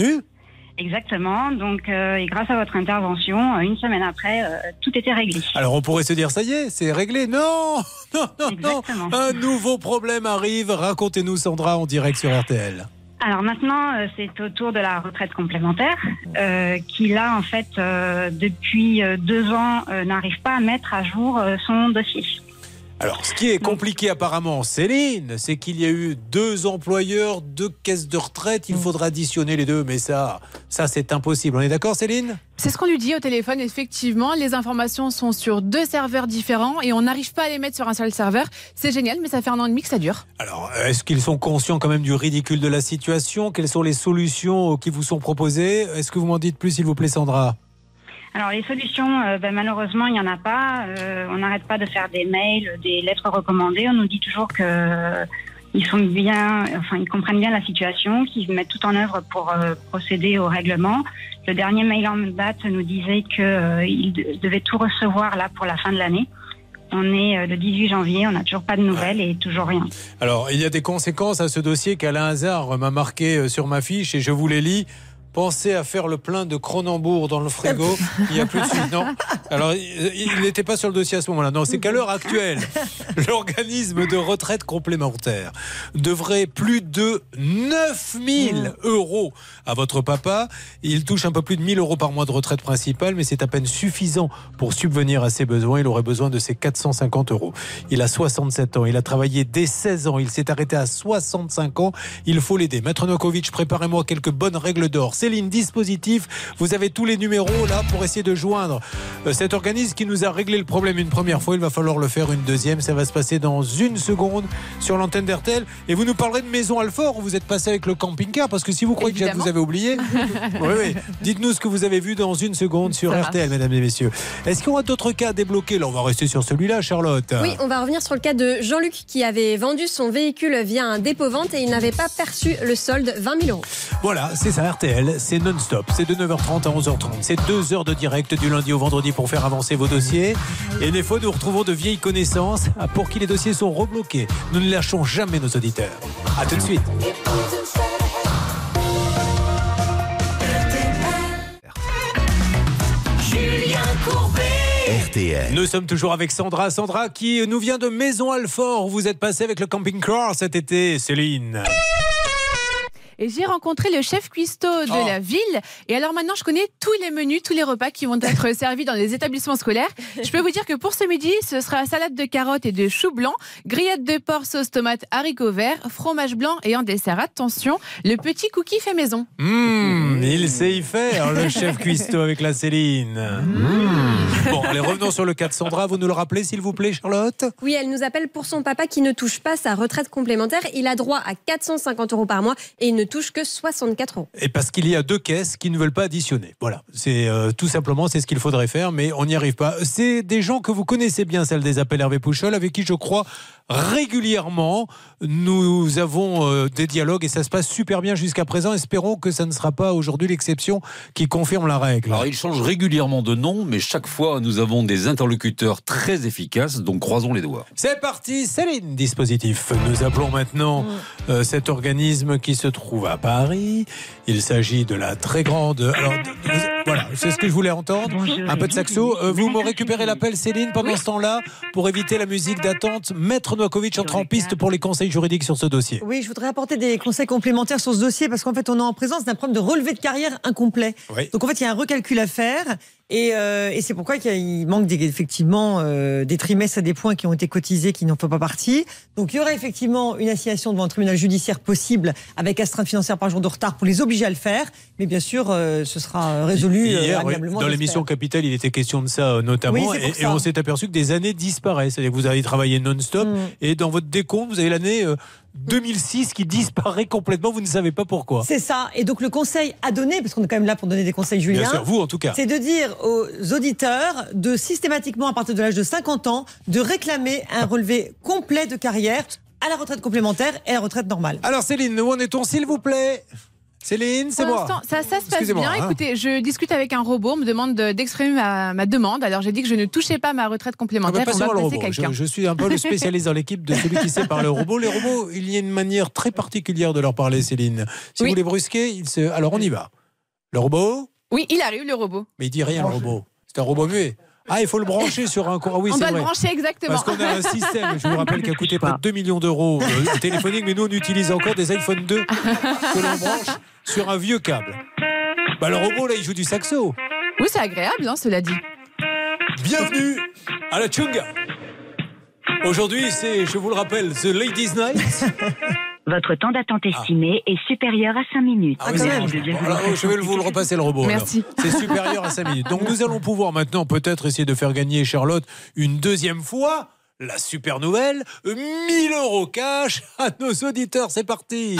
Exactement. Donc, euh, et grâce à votre intervention, euh, une semaine après, euh, tout était réglé. Alors on pourrait se dire, ça y est, c'est réglé. Non, non, non, non. Un nouveau problème arrive. Racontez-nous, Sandra, en direct sur R T L. Alors maintenant, euh, c'est au tour de la retraite complémentaire, euh, qui là, en fait, euh, depuis euh, deux ans, euh, n'arrive pas à mettre à jour euh, son dossier. Alors, ce qui est compliqué apparemment, Céline, c'est qu'il y a eu deux employeurs, deux caisses de retraite. Il faudra additionner les deux, mais ça, ça c'est impossible. On est d'accord, Céline ? C'est ce qu'on lui dit au téléphone. Effectivement, les informations sont sur deux serveurs différents et on n'arrive pas à les mettre sur un seul serveur. C'est génial, mais ça fait un an et demi que ça dure. Alors, est-ce qu'ils sont conscients quand même du ridicule de la situation ? Quelles sont les solutions qui vous sont proposées ? Est-ce que vous m'en dites plus, s'il vous plaît, Sandra ? Alors les solutions, euh, ben, malheureusement, il n'y en a pas. Euh, on n'arrête pas de faire des mails, des lettres recommandées. On nous dit toujours que euh, ils sont bien, enfin ils comprennent bien la situation, qu'ils mettent tout en œuvre pour euh, procéder au règlement. Le dernier mail en date nous disait qu'ils euh, de, devaient tout recevoir là pour la fin de l'année. On est euh, le dix-huit janvier, on n'a toujours pas de nouvelles et toujours rien. Alors il y a des conséquences à ce dossier qu'Alain Hazard m'a marqué sur ma fiche et je vous les lis. Pensez à faire le plein de Cronenbourg dans le frigo. Il n'y a plus de suite. Non. Alors, il n'était pas sur le dossier à ce moment-là. Non, c'est qu'à l'heure actuelle, l'organisme de retraite complémentaire devrait plus de neuf mille euros à votre papa. Il touche un peu plus de mille euros par mois de retraite principale, mais c'est à peine suffisant pour subvenir à ses besoins. Il aurait besoin de ses quatre cent cinquante euros. Il a soixante-sept ans. Il a travaillé dès seize ans. Il s'est arrêté à soixante-cinq ans. Il faut l'aider. Maître Novakovic, préparez-moi quelques bonnes règles d'or. Céline, dispositif, vous avez tous les numéros là pour essayer de joindre cet organisme qui nous a réglé le problème une première fois. Il va falloir le faire une deuxième. Ça va se passer dans une seconde sur l'antenne d'R T L. Et vous nous parlerez de Maison Alfort où vous êtes passé avec le camping-car parce que si vous croyez Évidemment. que vous avez oublié, oui, oui. Dites-nous ce que vous avez vu dans une seconde sur Ça R T L, marche. Mesdames et messieurs. Est-ce qu'il y aura d'autres cas à débloquer ? Là, on va rester sur celui-là, Charlotte. Oui, on va revenir sur le cas de Jean-Luc qui avait vendu son véhicule via un dépôt-vente et il n'avait pas perçu le solde, vingt mille euros. Voilà, c'est ça, R T L. C'est non-stop, c'est de neuf heures trente à onze heures trente. C'est deux heures de direct du lundi au vendredi pour faire avancer vos dossiers. Et des fois, nous retrouvons de vieilles connaissances pour qui les dossiers sont rebloqués. Nous ne lâchons jamais nos auditeurs. A tout de suite. Julien Courbet. R T L. Nous sommes toujours avec Sandra. Sandra qui nous vient de Maison Alfort. Vous êtes passée avec le camping-car cet été, Céline. Et j'ai rencontré le chef cuistot de Oh. la ville. Et alors maintenant, je connais tous les menus, tous les repas qui vont être servis dans les établissements scolaires. Je peux vous dire que pour ce midi, ce sera salade de carottes et de choux blancs, grillade de porc sauce tomate haricots verts, fromage blanc et en dessert, attention, le petit cookie fait maison. Mmh, il sait y faire, le chef cuistot avec la Céline. Mmh. Bon, allez, revenons sur le cas de Sandra. Vous nous le rappelez, s'il vous plaît, Charlotte ? Oui, elle nous appelle pour son papa qui ne touche pas sa retraite complémentaire. Il a droit à quatre cent cinquante euros par mois et il ne touche que soixante-quatre euros. Et parce qu'il y a deux caisses qui ne veulent pas additionner. Voilà, c'est euh, tout simplement c'est ce qu'il faudrait faire, mais on n'y arrive pas. C'est des gens que vous connaissez bien, celle des appels Hervé Pouchol, avec qui je crois régulièrement nous avons euh, des dialogues et ça se passe super bien jusqu'à présent. Espérons que ça ne sera pas aujourd'hui l'exception qui confirme la règle. Alors ils changent régulièrement de nom, mais chaque fois nous avons des interlocuteurs très efficaces, donc croisons les doigts. C'est parti, Céline, dispositif. Nous appelons maintenant euh, cet organisme qui se trouve à Paris. Il s'agit de la très grande... Alors, de- de- voilà, c'est ce que je voulais entendre. Un peu de saxo. Euh, vous me récupérez l'appel, Céline, pendant ce temps-là, pour éviter la musique d'attente. Maître Novakovic entre en piste pour les conseils juridiques sur ce dossier. Oui, je voudrais apporter des conseils complémentaires sur ce dossier parce qu'en fait, on est en présence d'un problème de relevé de carrière incomplet. Oui. Donc en fait, il y a un recalcul à faire et, euh, et c'est pourquoi il, y a- il manque des, effectivement euh, des trimestres à des points qui ont été cotisés qui n'en font pas partie. Donc il y aura effectivement une assignation devant un tribunal judiciaire possible avec astreinte financière par jour de retard pour les obliger à le faire. Mais bien sûr, euh, ce sera résolu euh, Hier, oui, amiablement. dans l'émission j'espère. Capital, il était question de ça euh, notamment, Oui, c'est pour et, et ça. on s'est aperçu que des années disparaissent. C'est-à-dire que vous avez travaillé non-stop, Mm. et dans votre décompte, vous avez l'année euh, deux mille six qui disparaît complètement, vous ne savez pas pourquoi. C'est ça. Et donc le conseil à donner, parce qu'on est quand même là pour donner des conseils, Julien. Bien sûr, vous en tout cas. C'est de dire aux auditeurs de systématiquement, à partir de l'âge de cinquante ans, de réclamer un relevé complet de carrière à la retraite complémentaire et à la retraite normale. Alors Céline, où en est-on, s'il vous plaît ? Céline, c'est Pour moi. l'instant, ça, ça se passe Excusez-moi, bien. hein. Écoutez, je discute avec un robot, on me demande de- d'exprimer ma, ma demande. Alors j'ai dit que je ne touchais pas ma retraite Ah, complémentaire. mais pas on va seulement le placer robot. Je, quelqu'un. je suis un peu le spécialiste dans l'équipe de celui qui sait parler au robot. Les robots, il y a une manière très particulière de leur parler, Céline. Si Oui. vous les brusquez, ils se... alors on y va. Le robot? Oui, il arrive, le robot. Mais il dit rien, le robot. C'est un robot muet. Ah, il faut le brancher sur un courant. Oui, on c'est doit vrai. le brancher exactement. Parce qu'on a un système, je vous rappelle, qui a coûté près de deux millions d'euros euh, téléphonique, mais nous, on utilise encore des iPhone deux que l'on branche sur un vieux câble. Bah, le robot, là, il joue du saxo. Oui, c'est agréable, hein, cela dit. Bienvenue à la Chunga. Aujourd'hui, c'est, je vous le rappelle, The Ladies Night. Votre temps d'attente estimé ah. est supérieur à cinq minutes. Ah oui, c'est bon. Alors, je vais vous le repasser, le robot. Merci. Alors. C'est supérieur à cinq minutes. Donc nous allons pouvoir maintenant peut-être essayer de faire gagner Charlotte une deuxième fois. La super nouvelle, mille euros cash à nos auditeurs. C'est parti.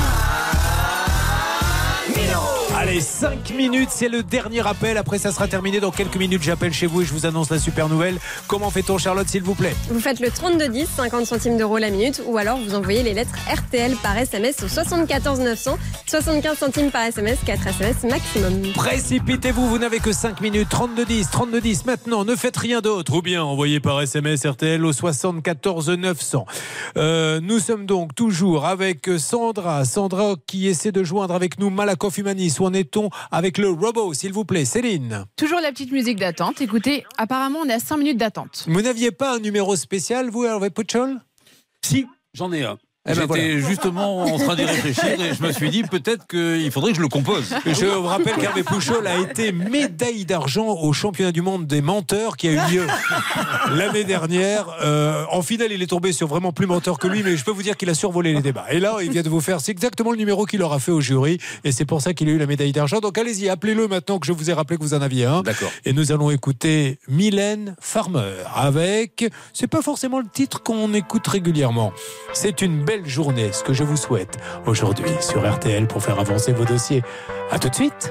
mille euros. Allez, cinq minutes, c'est le dernier appel. Après, ça sera terminé. Dans quelques minutes, j'appelle chez vous et je vous annonce la super nouvelle. Comment fait-on, Charlotte, s'il vous plaît? Vous faites le trente-deux dix, cinquante centimes d'euros la minute, ou alors vous envoyez les lettres R T L par S M S au soixante-quatorze neuf cents, soixante-quinze centimes par S M S, quatre S M S maximum. Précipitez-vous, vous n'avez que cinq minutes. trente-deux dix, trente-deux dix, maintenant, ne faites rien d'autre. Ou bien envoyez par S M S R T L au soixante-quatorze neuf cents. Euh, nous sommes donc toujours avec Sandra. Sandra qui essaie de joindre avec nous Malakoff Humanis. Où en est-on avec le robot, s'il vous plaît? Céline. Toujours la petite musique d'attente. Écoutez, apparemment, on a cinq minutes d'attente. Vous n'aviez pas un numéro spécial, vous, Hervé Pouchol? Si, j'en ai un. Eh ben J'étais voilà. justement en train d'y réfléchir et je me suis dit peut-être qu'il faudrait que je le compose. Je vous rappelle qu'Hervé Pouchol a été médaille d'argent au championnat du monde des menteurs qui a eu lieu l'année dernière. Euh, en finale, il est tombé sur vraiment plus menteur que lui, mais je peux vous dire qu'il a survolé les débats. Et là, il vient de vous faire, c'est exactement le numéro qu'il aura fait au jury et c'est pour ça qu'il a eu la médaille d'argent. Donc allez-y, appelez-le maintenant que je vous ai rappelé que vous en aviez un. D'accord. Et nous allons écouter Mylène Farmer avec, c'est pas forcément le titre qu'on écoute régulièrement. C'est une belle journée, ce que je vous souhaite aujourd'hui sur R T L pour faire avancer vos dossiers. À tout de suite.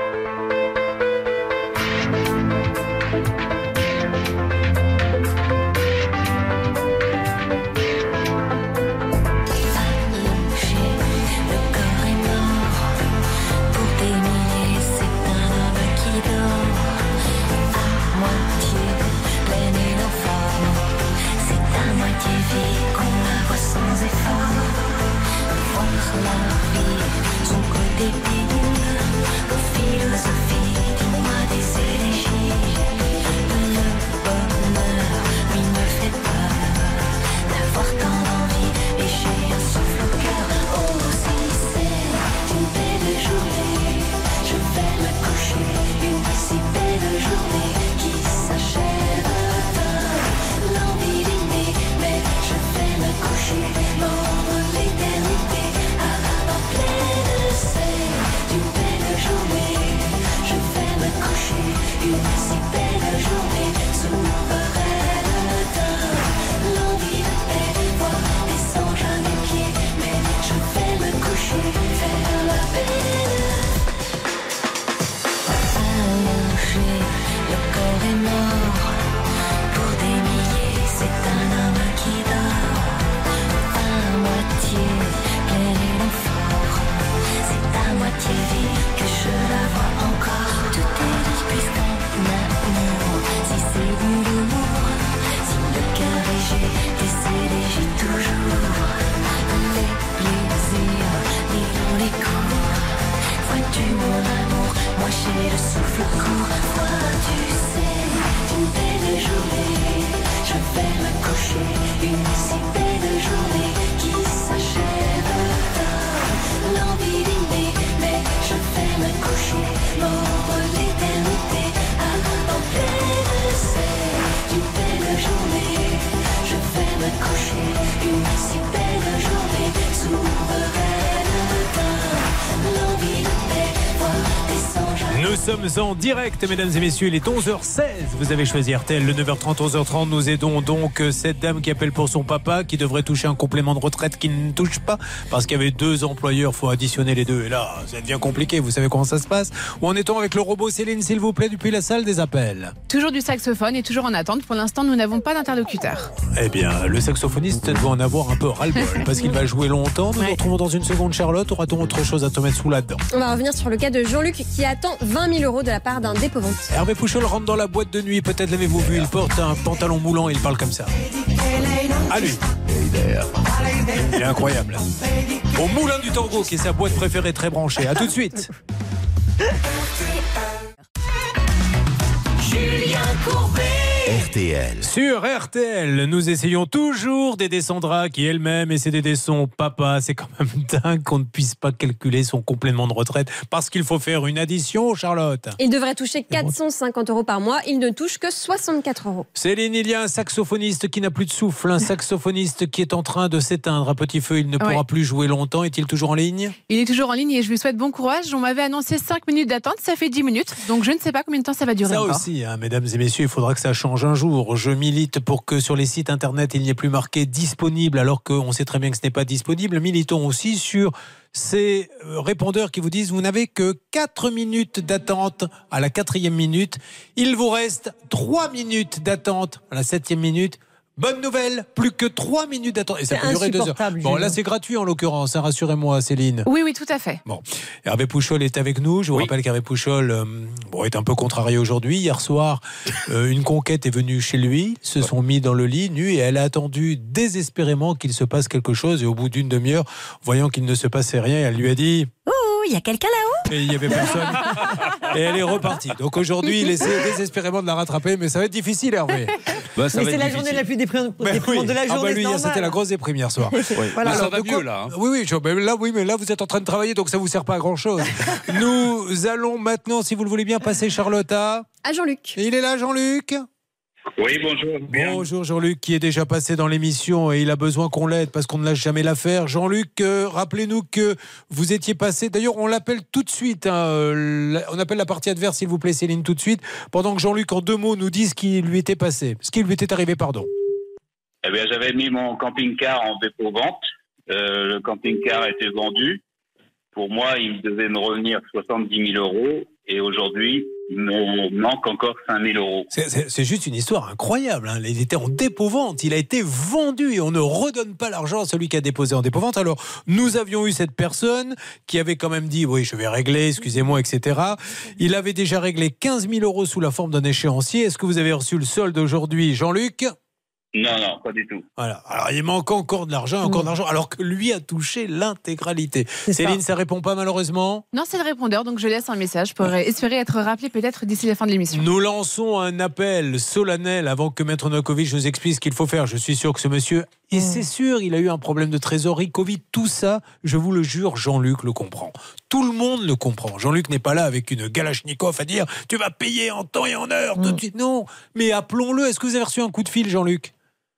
Nous sommes en direct, mesdames et messieurs, il est onze heures seize. Vous avez choisi R T L, le neuf heures trente, onze heures trente. Nous aidons donc cette dame qui appelle pour son papa, qui devrait toucher un complément de retraite qui ne touche pas, parce qu'il y avait deux employeurs, il faut additionner les deux. Et là, ça devient compliqué, vous savez comment ça se passe. Où en est-on avec le robot, Céline, s'il vous plaît, depuis la salle des appels? Toujours du saxophone et toujours en attente. Pour l'instant, nous n'avons pas d'interlocuteur. Eh bien, le saxophoniste doit en avoir un peu ras-le-bol, parce qu'il va jouer longtemps. Nous ouais. nous retrouvons dans une seconde, Charlotte. Aura-t-on autre chose à te mettre sous la dent? On va revenir sur le cas de Jean-Luc qui attend vingt mille euros de la part d'un dépôt-vente. Hervé Pouchol rentre dans la boîte de nuit, peut-être l'avez-vous vu, il porte un pantalon moulant et il parle comme ça. À lui. Il est incroyable. Au Moulin du Tango, qui est sa boîte préférée, très branchée. À tout de suite. Julien Courbet. R T L. Sur R T L, nous essayons toujours d'aider Sandra qui elle-même essaie d'aider son papa. C'est quand même dingue qu'on ne puisse pas calculer son complément de retraite parce qu'il faut faire une addition, Charlotte. Il devrait toucher quatre cent cinquante euros par mois. Il ne touche que soixante-quatre euros. Céline, il y a un saxophoniste qui n'a plus de souffle, un saxophoniste qui est en train de s'éteindre à petit feu. Il ne pourra Ouais. plus jouer longtemps. Est-il toujours en ligne ? Il est toujours en ligne et je lui souhaite bon courage. On m'avait annoncé cinq minutes d'attente, ça fait dix minutes. Donc je ne sais pas combien de temps ça va durer Ça encore. aussi, hein, mesdames et messieurs, il faudra que ça change un jour. Je milite pour que sur les sites internet, il n'y ait plus marqué disponible alors qu'on sait très bien que ce n'est pas disponible. Militons aussi sur ces répondeurs qui vous disent vous n'avez que quatre minutes d'attente à la quatrième minute. Il vous reste trois minutes d'attente à la septième minute. Bonne nouvelle, plus que trois minutes d'attente. Et ça C'est peut durer deux heures. insupportable, Bon, Julien. là, c'est gratuit en l'occurrence, hein, rassurez-moi, Céline. Oui, oui, tout à fait. Bon, Hervé Pouchol est avec nous. Je vous rappelle qu'Hervé Pouchol euh, bon, est un peu contrarié aujourd'hui. Hier soir, euh, une conquête est venue chez lui, se sont mis dans le lit, nus, et elle a attendu désespérément qu'il se passe quelque chose. Et au bout d'une demi-heure, voyant qu'il ne se passait rien, elle lui a dit... Oh, il y a quelqu'un là-haut? Et il n'y avait personne. Et elle est repartie. Donc aujourd'hui, il essaie désespérément de la rattraper, mais ça va être difficile, Hervé. Bah, ça Mais va c'est être la difficile. journée la plus déprimante Ben déprimante oui. de la Ah bah journée. lui, c'est hier, normal. c'était la grosse déprime hier soir. Oui. Voilà. Mais ça Alors, va de mieux quoi- là. hein. Oui, oui, je- ben là, oui, mais là, vous êtes en train de travailler, donc ça vous sert pas à grand chose. Nous allons maintenant, si vous le voulez bien, passer Charlotte à. À Jean-Luc. Et il est là, Jean-Luc. Oui, bonjour. Bien. Bonjour Jean-Luc, qui est déjà passé dans l'émission et il a besoin qu'on l'aide parce qu'on ne lâche jamais l'affaire. Jean-Luc, euh, rappelez-nous que vous étiez passé. D'ailleurs, on l'appelle tout de suite. Hein, euh, la- on appelle la partie adverse, s'il vous plaît, Céline, tout de suite. Pendant que Jean-Luc, en deux mots, nous dit ce qui lui était passé, ce qui lui était arrivé, pardon. Eh bien, j'avais mis mon camping-car en dépôt-vente. Euh, le camping-car était vendu. Pour moi, il devait me revenir soixante-dix mille euros. Et aujourd'hui, il me manque encore cinq mille euros. C'est- C'est c'est juste une histoire incroyable. Hein. Il était en dépôt-vente, il a été vendu et on ne redonne pas l'argent à celui qui a déposé en dépôt-vente. Alors, nous avions eu cette personne qui avait quand même dit « Oui, je vais régler, excusez-moi, et cetera » Il avait déjà réglé quinze mille euros sous la forme d'un échéancier. Est-ce que vous avez reçu le solde aujourd'hui, Jean-Luc ? Non, non, pas du tout. Voilà. Alors, il manque encore de l'argent, encore de l'argent, alors que lui a touché l'intégralité. Céline, ça. répond pas malheureusement. Non, c'est le répondeur, donc je laisse un message pour espérer être rappelé peut-être d'ici la fin de l'émission. Nous lançons un appel solennel avant que Maître Novakovic nous explique ce qu'il faut faire. Je suis sûr que ce monsieur, et c'est sûr, il a eu un problème de trésorerie, Covid, tout ça, je vous le jure, Jean-Luc le comprend. Tout le monde le comprend. Jean-Luc n'est pas là avec une Galachnikov à dire tu vas payer en temps et en heure tout de suite. Non, mais appelons-le. Est-ce que vous avez reçu un coup de fil, Jean-Luc ?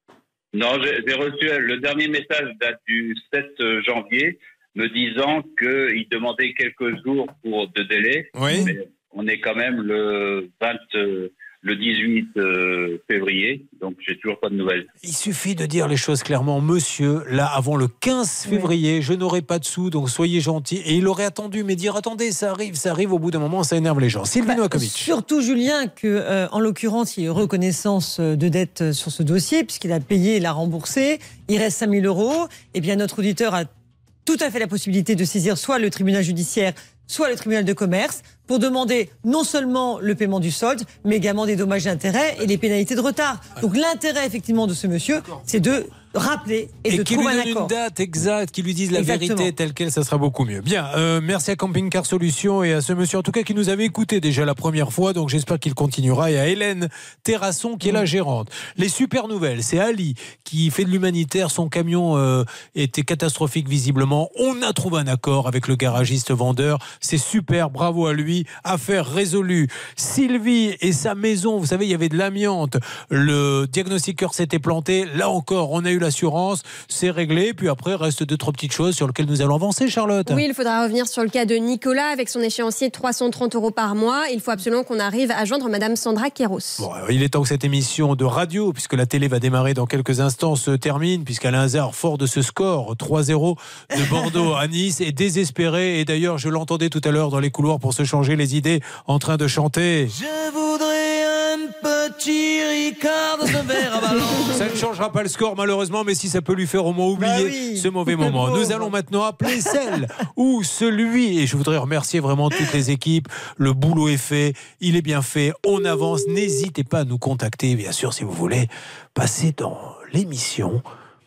Non, j'ai j'ai reçu le dernier message date du sept janvier me disant qu'il demandait quelques jours pour de délai. Oui. Mais on est quand même le vingt, euh, le dix-huit euh, février, donc j'ai toujours pas de nouvelles. Il suffit de dire les choses clairement. Monsieur, là, avant le quinze février, je n'aurai pas de sous, donc soyez gentils. Et il aurait attendu, mais dire attendez, ça arrive, ça arrive, au bout d'un moment, ça énerve les gens. Sylvie Novakovic. Surtout, Julien, que euh, en l'occurrence, il y a eu reconnaissance de dette sur ce dossier, puisqu'il a payé et l'a remboursé. Il reste cinq mille euros. Et bien, notre auditeur a tout à fait la possibilité de saisir soit le tribunal judiciaire, soit le tribunal de commerce, pour demander non seulement le paiement du solde, mais également des dommages et intérêts et les pénalités de retard. Donc l'intérêt, effectivement, de ce monsieur, c'est de rappeler et, Et de qu'il lui trouver un donne accord. une date exacte, qu'il lui dise la Exactement. vérité telle qu'elle, ça sera beaucoup mieux. Bien, euh, merci à Camping Car Solutions et à ce monsieur en tout cas qui nous avait écouté déjà la première fois, donc j'espère qu'il continuera, et à Hélène Terrasson qui est la gérante. Les super nouvelles, c'est Ali qui fait de l'humanitaire, son camion euh, était catastrophique visiblement, on a trouvé un accord avec le garagiste vendeur, c'est super, bravo à lui, affaire résolue. Sylvie et sa maison, vous savez, il y avait de l'amiante, le diagnostiqueur s'était planté, là encore on a eu l'assurance, c'est réglé, puis après reste deux trois petites choses sur lesquelles nous allons avancer, Charlotte. Oui, il faudra revenir sur le cas de Nicolas avec son échéancier de trois cent trente euros par mois. Il faut absolument qu'on arrive à joindre Madame Sandra Kéros. Bon, il est temps que cette émission de radio, puisque la télé va démarrer dans quelques instants, se termine, puisqu'Alain Hazard, fort de ce score trois zéro de Bordeaux à Nice, est désespéré, et d'ailleurs je l'entendais tout à l'heure dans les couloirs pour se changer les idées, en train de chanter. Je voudrais un petit Ricard dans un verre à ballon. Ça ne changera pas le score malheureusement, mais si ça peut lui faire au moins oublier Bah oui. ce mauvais moment. Nous allons maintenant appeler celle ou celui, et je voudrais remercier vraiment toutes les équipes, le boulot est fait, il est bien fait, on avance, n'hésitez pas à nous contacter, bien sûr, si vous voulez passer dans l'émission.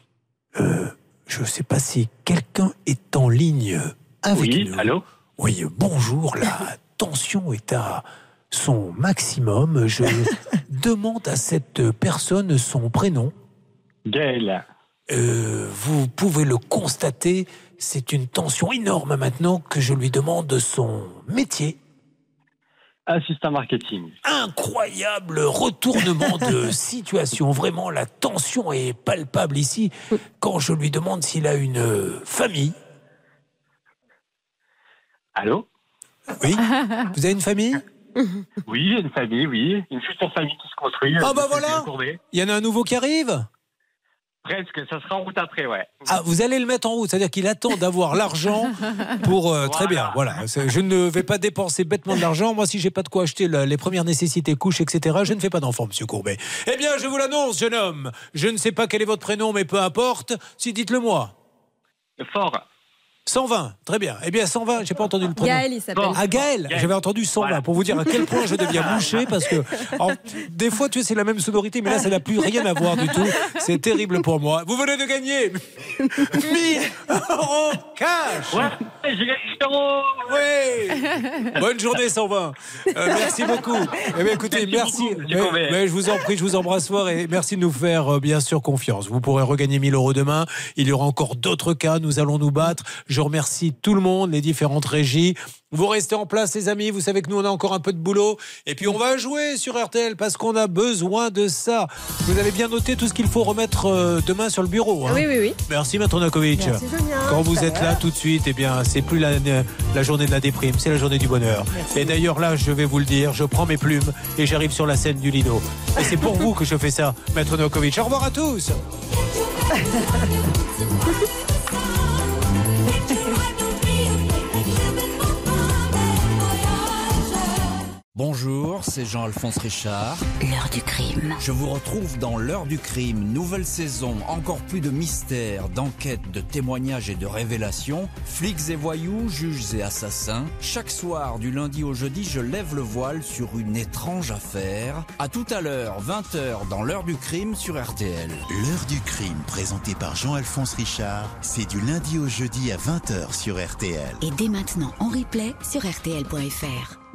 Euh, je ne sais pas si quelqu'un est en ligne avec Oui, nous. allô ? Oui, bonjour, la tension est à son maximum. Je demande à cette personne son prénom. Gaël. Euh, vous pouvez le constater, c'est une tension énorme maintenant que je lui demande son métier. Assistant marketing. Incroyable retournement de situation. Vraiment, la tension est palpable ici quand je lui demande s'il a une famille. Allô? Oui. Vous avez une famille? Oui, une famille, oui. Une future famille qui se construit. Ah bah voilà. Il y en a un nouveau qui arrive? Presque, ça sera en route après, ouais. Ah, vous allez le mettre en route, c'est-à-dire qu'il attend d'avoir l'argent pour... Euh, très bien, voilà. Je ne vais pas dépenser bêtement de l'argent. Moi, si j'ai pas de quoi acheter le, les premières nécessités, couches, et cetera, je ne fais pas d'enfant, monsieur Courbet. Eh bien, je vous l'annonce, jeune homme. Je ne sais pas quel est votre prénom, mais peu importe. Si, dites-le moi. Fort. cent vingt, très bien. Eh bien, cent vingt, j'ai pas entendu le prénom. Gaël, il s'appelle. Ah, Gaël, Gaël. J'avais entendu cent vingt, Voilà. pour vous dire à quel point je deviens bouché, parce que alors, des fois, tu sais, c'est la même sonorité, mais là, ça n'a plus rien à voir du tout. C'est terrible pour moi. Vous venez de gagner mille euros cash. Ouais, j'ai gagné euros. Oui. Bonne journée, cent vingt. Euh, merci beaucoup. Eh bien, écoutez, merci. Merci beaucoup, monsieur mais, Courbet. mais je vous en prie, je vous embrasse fort et merci de nous faire, euh, bien sûr, confiance. Vous pourrez regagner mille euros demain. Il y aura encore d'autres cas. Nous allons nous battre. Je remercie tout le monde, les différentes régies. Vous restez en place, les amis. Vous savez que nous, on a encore un peu de boulot. Et puis, on va jouer sur R T L parce qu'on a besoin de ça. Vous avez bien noté tout ce qu'il faut remettre euh, demain sur le bureau. Hein. Oui, oui, oui. Merci, Maître Nakovic. Merci, Julien. Quand vous Ça êtes va. là tout de suite, eh bien, c'est plus la, la journée de la déprime, c'est la journée du bonheur. Et d'ailleurs, là, je vais vous le dire, je prends mes plumes et j'arrive sur la scène du Lido. Et c'est pour vous que je fais ça, Maître Nakovic. Au revoir à tous. Bonjour, c'est Jean-Alphonse Richard. L'heure du crime. Je vous retrouve dans l'heure du crime, nouvelle saison, encore plus de mystères, d'enquêtes, de témoignages et de révélations. Flics et voyous, juges et assassins. Chaque soir, du lundi au jeudi, je lève le voile sur une étrange affaire. À tout à l'heure, vingt heures, dans l'heure du crime sur R T L. L'heure du crime, présenté par Jean-Alphonse Richard, c'est du lundi au jeudi à vingt heures sur R T L. Et dès maintenant en replay sur R T L point F R.